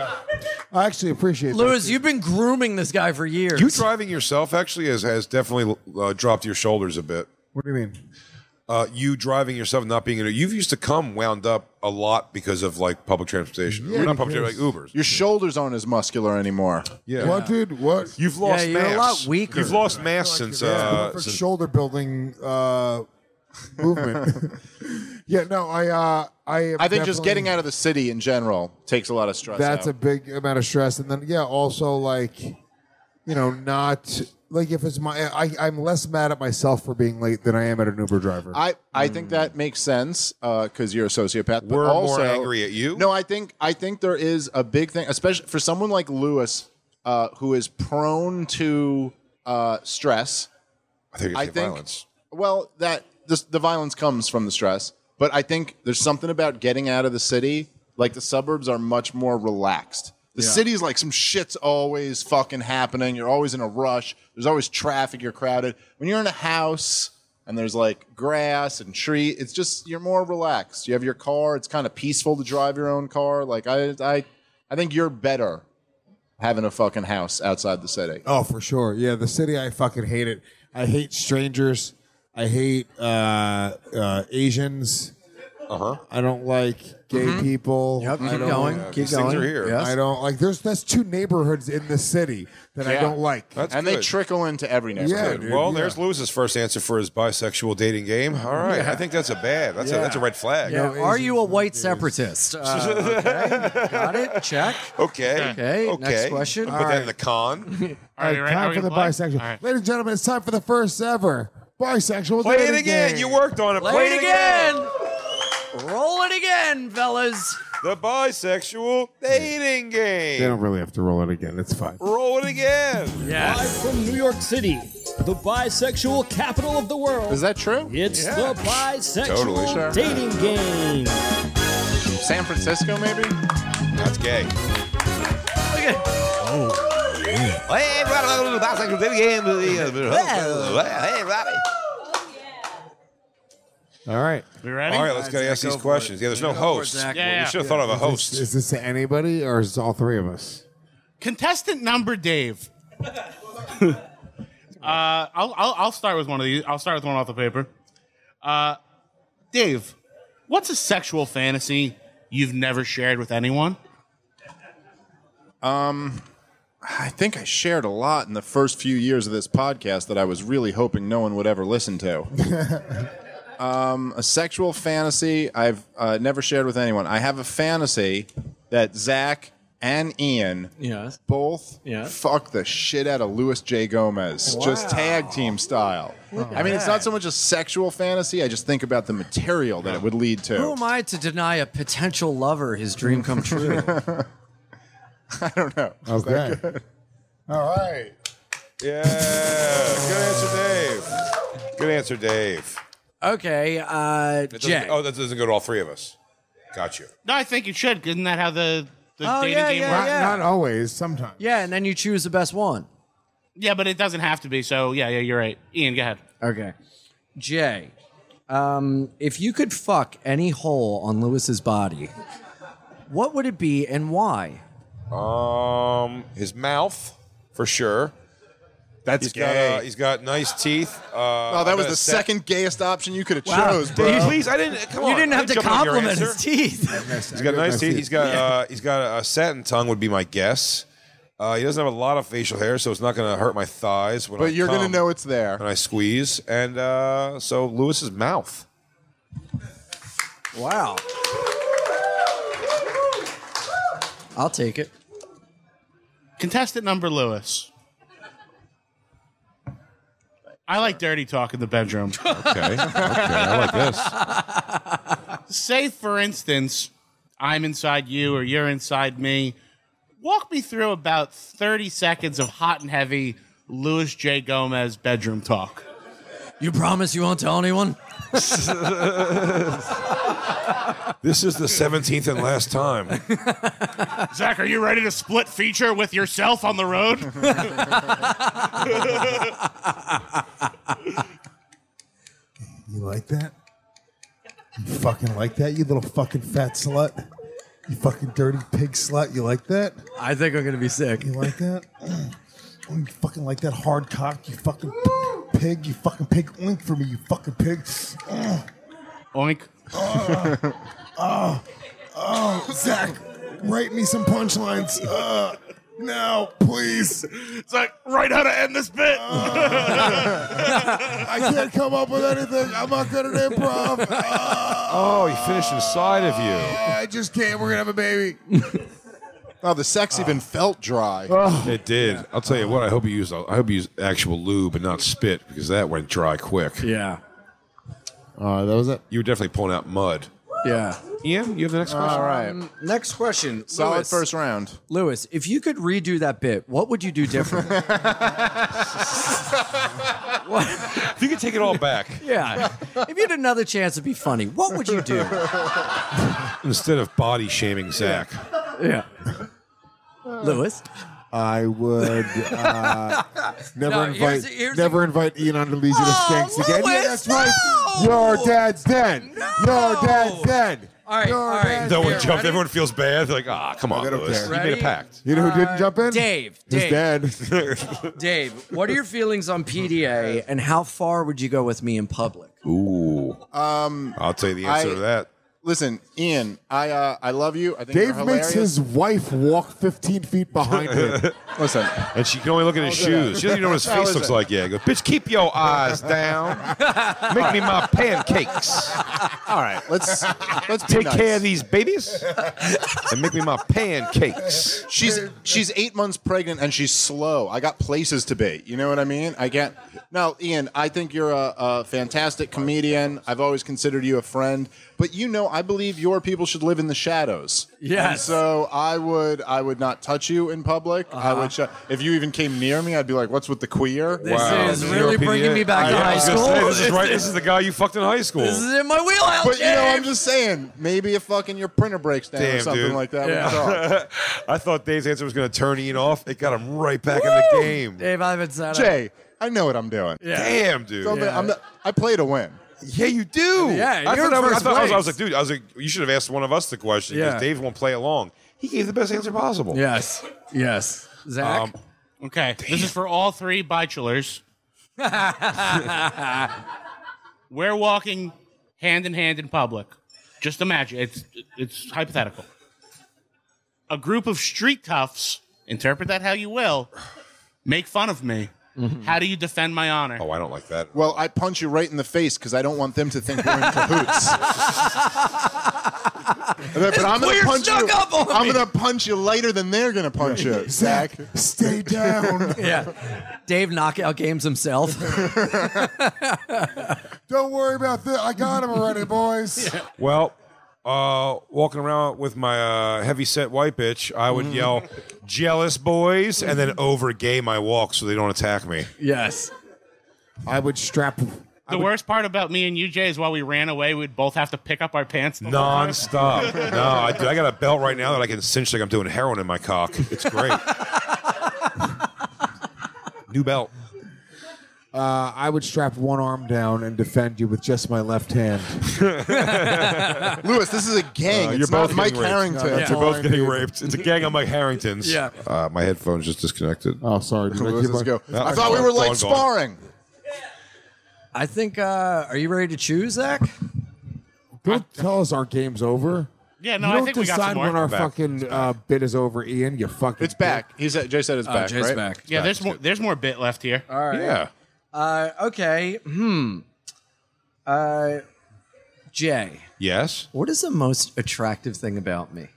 I actually appreciate Lewis, you've been grooming this guy for years. You driving yourself actually has, has definitely uh, dropped your shoulders a bit. What do you mean? Uh, you driving yourself, not being in a, you've used to come wound up a lot because of like public transportation. Yeah, not public because- transportation, like Ubers. Your shoulders aren't as muscular anymore. Yeah. What, dude? What? You've lost Yeah, you're a mass. lot weaker. You've lost mass since. Yeah, Uh, perfect since shoulder building uh, movement. yeah, no, I, uh, I. Am I think just definitely- getting out of the city in general takes a lot of stress That's out. a big amount of stress, and then yeah, also like, you know, not like if it's my, I, I'm less mad at myself for being late than I am at an Uber driver. I, I think that makes sense because you're a sociopath. But We're more also, angry at you? No, I think I think there is a big thing, especially for someone like Lewis, uh, who is prone to uh, stress. I think I it's think violence. well that this, the violence comes from the stress, but I think there's something about getting out of the city. Like the suburbs are much more relaxed. The Yeah. city's like some shit's always fucking happening. You're always in a rush. There's always traffic. You're crowded. When you're in a house and there's like grass and tree, it's just you're more relaxed. You have your car. It's kind of peaceful to drive your own car. Like I, I, I think you're better having a fucking house outside the city. Oh, for sure. Yeah, the city, I fucking hate it. I hate strangers. I hate uh, uh, Asians. Uh huh. I don't like gay people. Yep, I keep don't, going. Yeah, keep these going. things are here. Yes. I don't like. There's that's two neighborhoods in the city that I Yeah. don't like. That's and good. they trickle into every neighborhood. dude, Well, yeah. there's Lewis's first answer for his bisexual dating game. All right, I think that's a bad. That's a that's a red flag. Yeah. No Are Asians, you a no white gays. separatist? Uh, okay. Got it. Check. Okay. Okay, Okay. next question. Put that in the con. All right, you ready? Are time we for the gonna play? bisexual. All right. Ladies and gentlemen, it's time for the first ever bisexual. Play it dating again. game. You worked on it. Play it again. Roll it again, fellas. The bisexual dating They game. don't really have to roll it again. It's fine. Roll it again. Live from New York City, the bisexual capital of the world. Is that true? It's Yeah. the bisexual Totally. Sure. dating game. San Francisco, maybe? That's gay. Hey, everybody, welcome to the bisexual dating game. Hey, Robbie. All right. We ready? All right, let's go ask these questions. Yeah, there's no host. Zach. Well, Yeah, yeah. We should have thought of a host. Is this to anybody or is it all three of us? Contestant number Dave. uh, I'll, I'll I'll start with one of these. I'll start with one off the paper. Uh, Dave, what's a sexual fantasy you've never shared with anyone? Um, I think I shared a lot in the first few years of this podcast that I was really hoping no one would ever listen to. um, a sexual fantasy I've uh, never shared with anyone. I have a fantasy that Zach and Ian Yes. both Yeah. fuck the shit out of Louis J. Gomez, just tag team style. I mean, it's not so much a sexual fantasy. I just think about the material that it would lead to. Who am I to deny a potential lover his dream come true? I don't know. Is that Okay. good? All right. Yeah. Good answer, Dave. Good answer, Dave. Okay, uh, It doesn't- Jay. Oh, that doesn't go to all three of us. Got you. No, I think you should. Isn't that how the, the Oh, dating yeah, game yeah, works? Not, yeah. not always. Sometimes. Yeah, and then you choose the best one. Yeah, but it doesn't have to be. So yeah, yeah, you're right. Ian, go ahead. Okay. Jay, um, if you could fuck any hole on Lewis's body, what would it be and why? Um, his mouth, for sure. That's he's gay. Got, uh, he's got nice teeth. Uh, Oh, that I was bet the a set- second gayest option you could have Wow. chose, bro. Dave, please, I didn't. Come You on, didn't I have to jump on your compliment answer. his teeth. He's got nice teeth. He's got uh, he's got a satin tongue. Would be my guess. Uh, he doesn't have a lot of facial hair, so it's not going to hurt my thighs when I But you're come, gonna know it's there. when I squeeze. And uh, so Lewis's mouth. Wow. I'll take it. Contestant number Lewis. I like dirty talk in the bedroom. Okay, okay, I like this. Say, for instance, I'm inside you or you're inside me. Walk me through about thirty seconds of hot and heavy Louis J. Gomez bedroom talk. You promise you won't tell anyone? This is the seventeenth and last time. Zach, are you ready to split feature with yourself on the road? You like that? You fucking like that, you little fucking fat slut? You fucking dirty pig slut, you like that? I think I'm going to be sick. You like that? Oh, you fucking like that hard cock, you fucking pig, you fucking pig. Oink for me, you fucking pig. Oh, Oink. oh, oh, oh, Zach, write me some punchlines. Uh, no, please. Zach, write how to end this bit. I can't come up with anything. I'm not good at improv. Uh, Oh, he finished inside of you. I just can't. We're going to have a baby. Oh, the sex even felt dry. It did. I'll tell you what. I hope you used. I hope you used actual lube and not spit because that went dry quick. Yeah. Uh, that was it. You were definitely pulling out mud. Yeah. Ian, you have the next question. All right. Um, next question. Solid Lewis. first round. Lewis, if you could redo that bit, what would you do differently? If you could take it all back Yeah. If you had another chance to be funny, what would you do? instead of body shaming Zach. Yeah. Lewis? I would uh, never No, invite here's- here's never invite Ian on to Leisure to Skanks again. Yeah, Lewis, that's right. no! Your dad's dead. Your dad's dead. All right, Your all right. dad's No one Here, jumped. ready? Everyone feels bad. They're like, ah, come on, I don't Lewis. care. You made Ready? a pact. You know who didn't jump in? Dave. His Dave. dad. Dave, what are your feelings on P D A, and how far would you go with me in public? Ooh. Um, I'll tell you the answer I- to that. Listen, Ian, I uh, I love you. I think Dave you're hilarious. makes his wife walk fifteen feet behind him. Listen, And she can only look at his shoes. She doesn't even know what his How face is looks it? like yet. Go, bitch, keep your eyes down. Make me my pancakes. all right, let's let's be Take nice. care of these babies and make me my pancakes. She's she's eight months pregnant and she's slow. I got places to be. You know what I mean? I can't. No, Ian, I think you're a, a fantastic comedian. I've always considered you a friend. But you know, I believe your people should live in the shadows. Yes. And so I would I would not touch you in public. I would. Sh- if you even came near me, I'd be like, "What's with the queer?" This is really bringing me back to Yeah, I high was gonna school. say, this is right. This is the guy you fucked in high school. This is in my wheelhouse, But you know, I'm Dave. just saying, maybe if fucking your printer breaks down or Damn, something dude. like that. we Yeah. can talk. I thought Dave's answer was going to turn Ian off. It got him right back in the Woo! game. Dave, I haven't said Jay, I know what I'm doing. Yeah. Damn, dude. So I'm the- I'm the- I play to win. Yeah, you do. Yeah, I you're thought, that was- I, first thought I, was, I was place. like, dude, I was like, you should have asked one of us the question because Yeah. Dave won't play along. He gave the best answer possible. Yes. Yes. Zach? Um, Okay, this is for all three bachelors. We're walking hand in hand in public. Just imagine it's it's hypothetical. A group of street toughs, interpret that how you will, make fun of me. How do you defend my honor? Oh, I don't like that. Well, I punch you right in the face because I don't want them to think we're in cahoots. but I'm Well, gonna you're punch snuck you. up on I'm me. gonna punch you lighter than they're gonna punch you, Zach. Stay down. Yeah. Dave knockout games himself. Don't worry about that. I got him already, boys. Well, uh, walking around with my uh, heavy set white bitch, I would yell, jealous boys, and then over gay my walk so they don't attack me. Yes. I would strap. The worst part about me and you, Jay, is while we ran away, we'd both have to pick up our pants. the whole time. Non-stop. No, I, I got a belt right now that I can cinch like I'm doing heroin in my cock. It's great. New belt. Uh, I would strap one arm down and defend you with just my left hand. Lewis, this is a gang. Uh, it's you're not both Mike getting raped. Harrington. No, Yeah. You're both getting raped. It's a gang on Mike Harrington's. Yeah. Uh, my headphones just disconnected. Oh, sorry. Did I Lewis, keep let's my- go. No, I thought we were go like on, go on. sparring. I think. Uh, are you ready to choose, Zach? Don't tell us our game's over. Yeah, no, you I don't think we got decide some more. when our Back. fucking uh, bit is over, Ian. You fucking. It's back. He said. Jay said it's Oh, back. Jay's right? back. Yeah, there's more. There's more bit left here. All right. Yeah. Uh, okay. Hmm. Uh, Jay, Yes. what is the most attractive thing about me?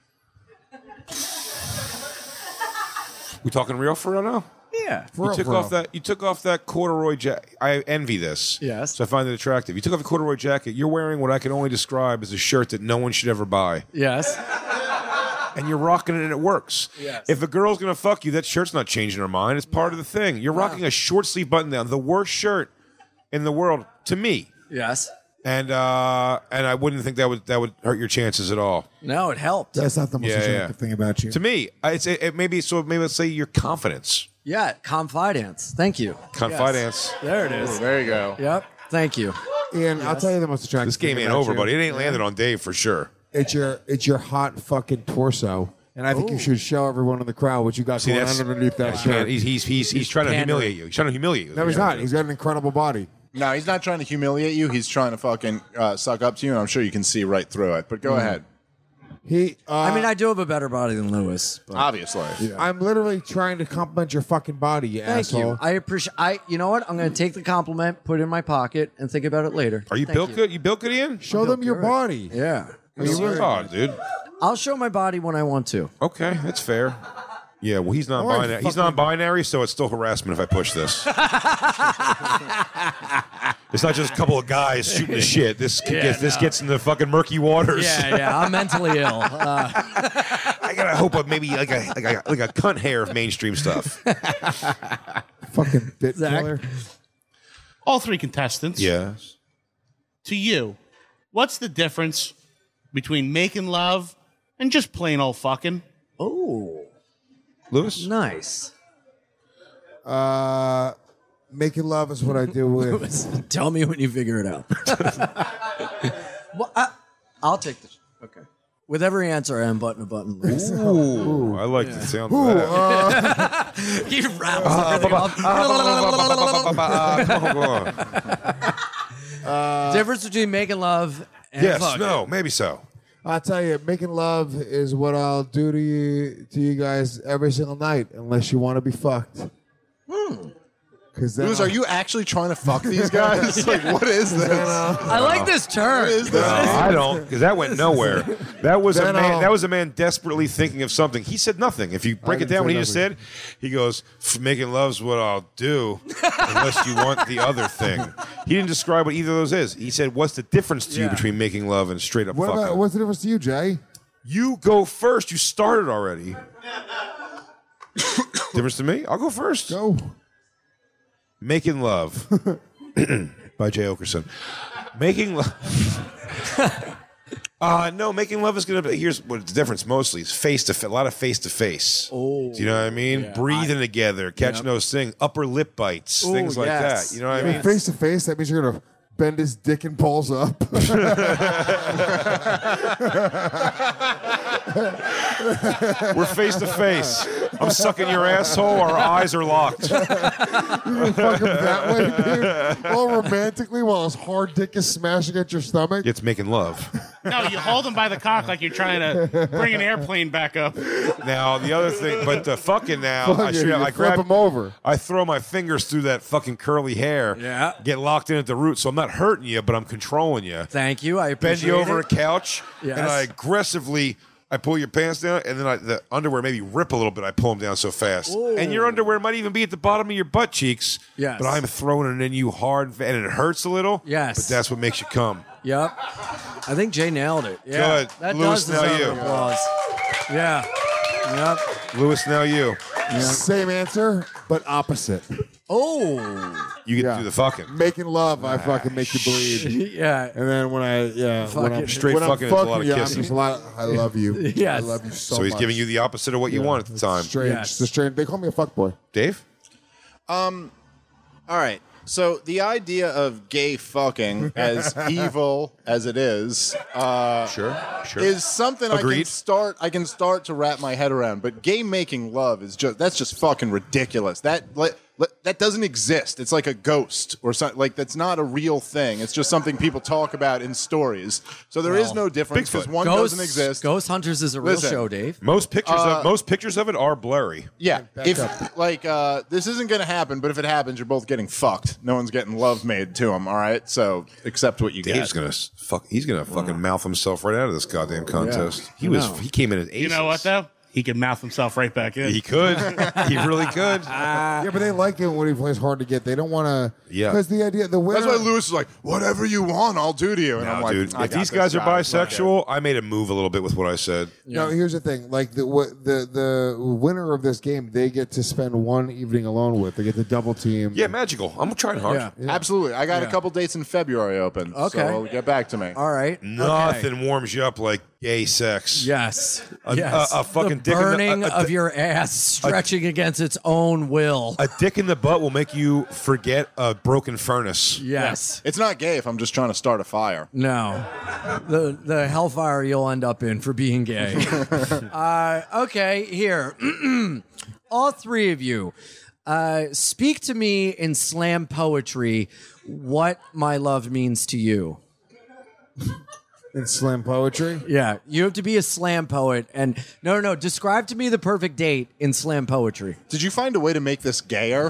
We talking real for real now? Yeah. For You real, took for off real. that. You took off that corduroy jacket. I envy this. Yes. So I find it attractive. You took off the corduroy jacket. You're wearing what I can only describe as a shirt that no one should ever buy, Yes. and you're rocking it, and it works. Yes. If a girl's gonna fuck you, that shirt's not changing her mind. It's part of the thing. You're rocking a short sleeve button down, the worst shirt in the world to me. Yes. And uh, and I wouldn't think that would that would hurt your chances at all. No, it helped. That's not the most Yeah, attractive yeah. thing about you. To me, I- it's it, it maybe so maybe let's say your confidence, Yeah, confidence. Thank you. confidence. Yes. There it is. There you go. Yep. Thank you. Ian, I'll tell you the most attractive. This game thing ain't about over, you. buddy. It ain't landed on Dave for sure. It's your it's your hot fucking torso, and I think you should show everyone in the crowd what you got See, going that's on underneath that Yeah, shirt. He's he's he's, he's trying to pandering. humiliate you. He's trying to humiliate you. No, he's not. He's got an incredible body. No, he's not trying to humiliate you. He's trying to fucking uh, suck up to you, and I'm sure you can see right through it. But go ahead. He. Uh, I mean, I do have a better body than Lewis. But Obviously. I'm literally trying to compliment your fucking body, you thank asshole. you. I appreciate. I. You know what? I'm going to take the compliment, put it in my pocket, and think about it later. Are you Thank built you. good? You built good, Ian? Show them your body. Yeah. Are you really? Oh, dude. I'll show my body when I want to. Okay, that's fair. Yeah, well, he's non-binary. right, he's fucking- non-binary, so it's still harassment if I push this. It's not just a couple of guys shooting the shit. This Yeah, gets this no. gets into fucking murky waters. Yeah, yeah. I'm mentally ill. Uh, I gotta hope of maybe like a like a like a cunt hair of mainstream stuff. Fucking bit Zach? killer. All three contestants. Yes. To you, what's the difference between making love and just plain old fucking? oh, Lewis? nice. Uh, making love is what I do with. Tell me when you figure it out. well, I, I'll take this. Okay. With every answer, I am button a button. Ooh, I like the sound of that. He rattles everything Difference between making love and Yes, fucking. no, maybe so. I'll tell you, making love is what I'll do to you to you guys every single night, unless you want to be fucked. Hmm. Because Lewis, are you actually trying to fuck these guys? Like, what is this? I like this turn. What is No, this? I don't, because that went nowhere. That was a Then man. I'll- That was a man desperately thinking of something. He said nothing. If you break it didn't down, say what he just said, nothing. he goes, "F- "Making love's what I'll do, unless you want the other thing." He didn't describe what either of those is. He said, "What's the difference to you Yeah. between making love and straight up What fucking?" about, what's the difference to you, Jay? You go first. You started already. Difference to me? I'll go first. Go. Making Love by Jay Okerson. Making Love. uh, no, Making Love is going to be. Here's what the difference mostly is face to face. A lot of face to face. Oh. Do you know what I mean? Yeah. Breathing together, catching those things, upper lip bites, Ooh, things like yes. that. You know what I I mean, mean? face to face, that means you're going to bend his dick and balls up. We're face to face. I'm sucking your asshole. Our eyes are locked. You fuck him that way, dude. All romantically while his hard dick is smashing at your stomach. It's making love. No, you hold him by the cock like you're trying to bring an airplane back up. Now the other thing, but the fucking now, Fuck I, you, should, you I flip grab him over. I throw my fingers through that fucking curly hair. Yeah. Get locked in at the root, so I'm not hurting you, but I'm controlling you. Thank you. I Bend appreciate you over it. a couch, Yes. and I aggressively. I pull your pants down, and then I, the underwear maybe rip a little bit. I pull them down so fast, Ooh. and your underwear might even be at the bottom of your butt cheeks. Yes. But I'm throwing it in you hard, and it hurts a little. Yes. But that's what makes you come. Yep. I think Jay nailed it. Yeah. Good. That Lewis, does now deserve you. an applause. Yeah. Yep. Lewis, now you. Same answer, but opposite. Oh. You get Yeah. to do the fucking. Making love, I fucking make you bleed. Yeah. And then when I, yeah, when I'm Fucking- Straight when I'm fucking is a lot of you, I'm kissing. just a lot. I love you. Yes. I love you so, So he's much. giving you the opposite of what you Yeah, want at the it's time. Strange. Yes. It's a strange. They call me a fuckboy. Dave? Um, all right. So the idea of gay fucking, as evil as it is, uh, sure, sure, is something I Agreed. can start. I can start to wrap my head around. But gay making love is just that's just fucking ridiculous. That like, that doesn't exist. It's like a ghost or something. Like that's not a real thing. It's just something people talk about in stories. So there is Well, no difference because Bigfoot. one Ghost, doesn't exist. Ghost Hunters is a real Listen, show, Dave. Most pictures Uh, of most pictures of it are blurry. Yeah, Back if up. like uh, this isn't going to happen, but if it happens, you're both getting fucked. No one's getting love made to them. All right, so accept what you Dave's get. gonna s- fuck. He's gonna fucking mouth himself right out of this goddamn contest. He I was. know. He came in as aces. You know what though? He can mouth himself right back in. He could. He really could. Yeah, but they like it when he plays hard to get. They don't want to. Yeah. Because the idea, the winner. That's why Lewis is like, whatever you want, I'll do to you. And No, I'm like, dude. I If got these this guys are guy. bisexual, I made a move a little bit with what I said. No, here's the thing. Like the what the the winner of this game, they get to spend one evening alone with. They get the double team. Yeah, magical. I'm trying hard. Yeah. Absolutely. I got Yeah. a couple dates in February open. Okay. So get back to me. All right. Nothing warms you up like gay sex. Yes. A- yes. a- a fucking the dick in the- burning a- a of di- your ass stretching against its own will. A dick in the butt will make you forget a broken furnace. Yes. It's not gay if I'm just trying to start a fire. No. The the hellfire you'll end up in for being gay. uh, okay, here. All three of you. Uh, speak to me in slam poetry what my love means to you. In slam poetry. Yeah, you have to be a slam poet. And no, no, no. Describe to me the perfect date in slam poetry. Did you find a way to make this gayer?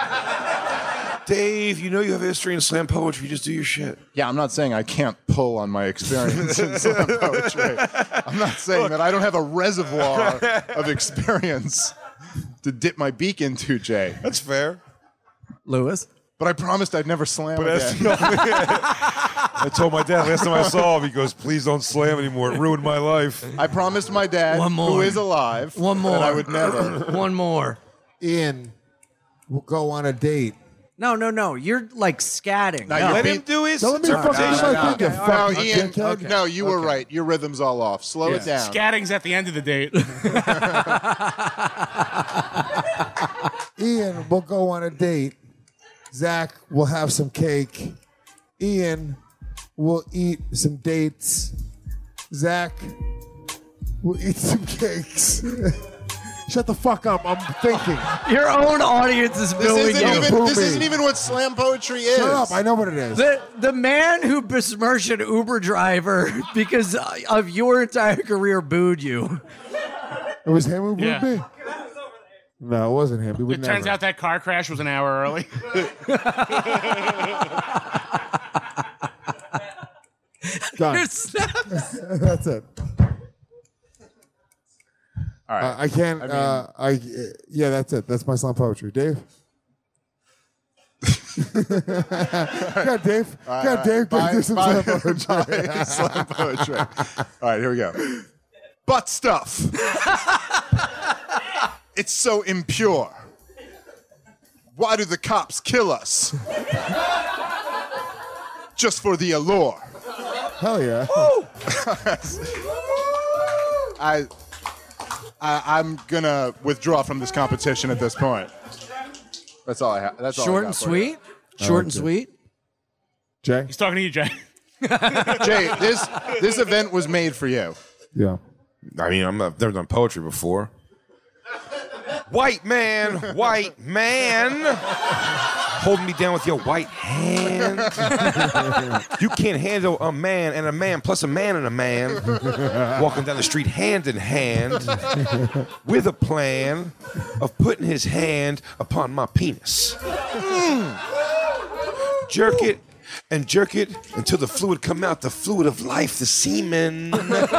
Dave, you know you have history in slam poetry. Just do your shit. Yeah, I'm not saying I can't pull on my experience in slam poetry. I'm not saying that I don't have a reservoir of experience to dip my beak into, Jay. That's fair. Lewis? But I promised I'd never slam But that's again. the only- I told my dad last time I saw him, he goes, please don't slam anymore. It ruined my life. I promised my dad, One more. who is alive, One more. that I would never. One more. Ian, we'll go on a date. No, no, no. You're like scatting. Now, No. you Let beat- him do his Don't let me fucking interpretation. do my thing, you No, fucking Ian, dickhead. no, you were right. Your rhythm's all off. Slow it down. Scatting's at the end of the date. Ian, we'll go on a date. Zach will have some cake. Ian will eat some dates. Zach will eat some cakes. Shut the fuck up. I'm thinking. Your own audience is This booing isn't, you. even, Boo this me. isn't even what slam poetry is. Shut up. I know what it is. The the man who besmirched an Uber driver because of your entire career booed you. It was him who booed Yeah. me? No, it wasn't him. He would It turns never. out that car crash was an hour early. Done. Your snaps. That's it. All right. Uh, I can't. I mean- uh, I yeah, that's it. That's my slam poetry. Dave. God, Dave. All right, God, all right. Dave. Bye- do some bye- slam poetry. bye, slam poetry. All right, here we go. Butt stuff. It's so impure. Why do the cops kill us? Just for the allure. Hell yeah. I, I I'm gonna withdraw from this competition at this point. That's all I have. That's all I Short got and for you. sweet. Short and Okay. sweet. Jay. He's talking to you, Jay. Jay, this this event was made for you. Yeah. I mean, I'm not, I've never done poetry before. White man, white man, holding me down with your white hand. You can't handle a man and a man plus a man and a man walking down the street hand in hand with a plan of putting his hand upon my penis. Mm. Jerk it and jerk it until the fluid come out, the fluid of life, the semen.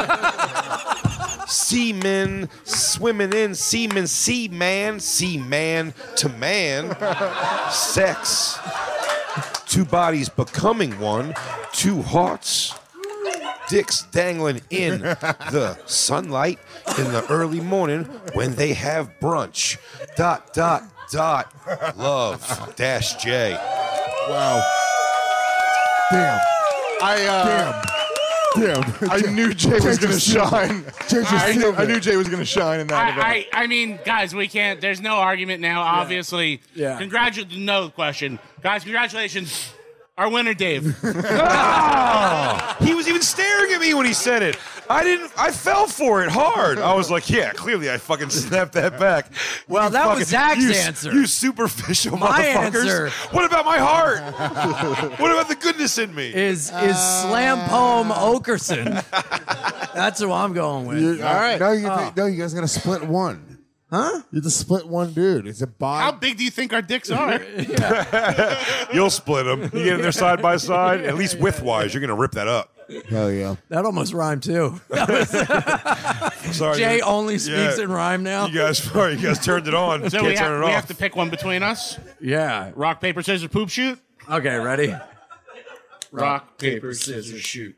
Seamen swimming in semen, sea man, sea man to man, sex, two bodies becoming one, two hearts, dicks dangling in the sunlight in the early morning when they have brunch. Dot, dot, dot, love, dash J. Wow. Damn. I uh, Damn. Damn. I knew Jay was going to shine. Jay just I, knew, sealed I it. knew Jay was going to shine in that event. I, I, I mean, guys, we can't. There's no argument now. Obviously, Yeah. Congratulations. No question, guys. Congratulations, our winner, Dave. Ah! He was even staring at me when he said it. I didn't. I fell for it hard. I was like, yeah, clearly I fucking snapped that back. Well, You that was fucking- Zach's you, answer. You superficial My motherfuckers. answer. What about my heart? What about the goodness in me? Is is Slam Poem Okerson? That's who I'm going with. You- All right. No, you, Oh. no, you guys got to split one. Huh? You're the split one dude. It's a buy. How big do you think our dicks are? You'll split them. You get in there side by side. At least width-wise, you're gonna rip that up. Hell yeah. That almost rhymed too. Sorry, Jay dude. only speaks Yeah. in rhyme now. You guys, sorry, you guys turned it on. So Can't we, turn have, it we off. have to pick one between us. Yeah. Rock, paper, scissors, poop shoot. Okay, ready? Rock, paper, scissors, shoot.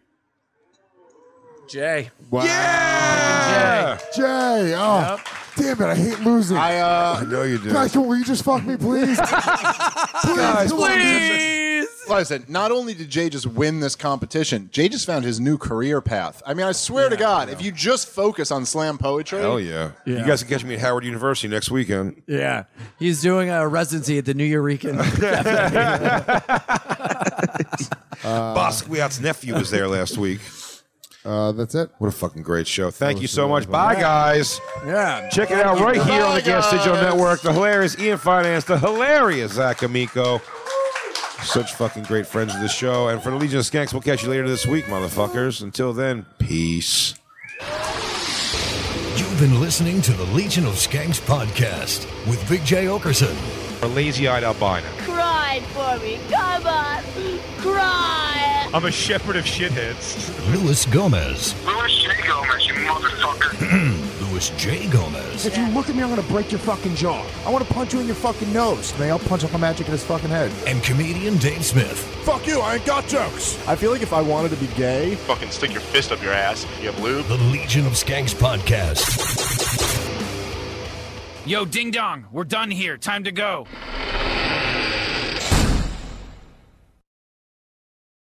Jay. Wow. Yeah. Jay. Oh, damn it. I hate losing. I, uh, I know you do. Guys, will you just fuck me, please? Guys, Please. Listen, not only did Jay just win this competition, Jay just found his new career path. I mean, I swear to God, if you just focus on slam poetry. Hell yeah. Yeah. You guys can catch me at Howard University next weekend. Yeah. He's doing a residency at the New Eurekan. Basquiat's nephew was there last week. Uh, that's it. What a fucking great show. Thank you so much. Bye, guys. Yeah. Check it out right here on the Bye, Gas Digital guys. Network. The hilarious Ian Finance, the hilarious Zach Amico. Such fucking great friends of the show. And for the Legion of Skanks, we'll catch you later this week, motherfuckers. Until then, peace. You've been listening to the Legion of Skanks podcast with Big J. Okerson. A lazy-eyed albino. Cry for me. Come on. Cry. I'm a shepherd of shitheads. Luis Gomez. Louis J. Gomez, you motherfucker. Luis J. Gomez. If you look at me, I'm gonna break your fucking jaw. I want to punch you in your fucking nose. Then I'll punch up a magic in his fucking head. And comedian Dave Smith. Fuck you, I ain't got jokes. I feel like if I wanted to be gay, Fucking stick your fist up your ass. You have lube. The Legion of Skanks podcast. Yo, ding dong, we're done here. Time to go.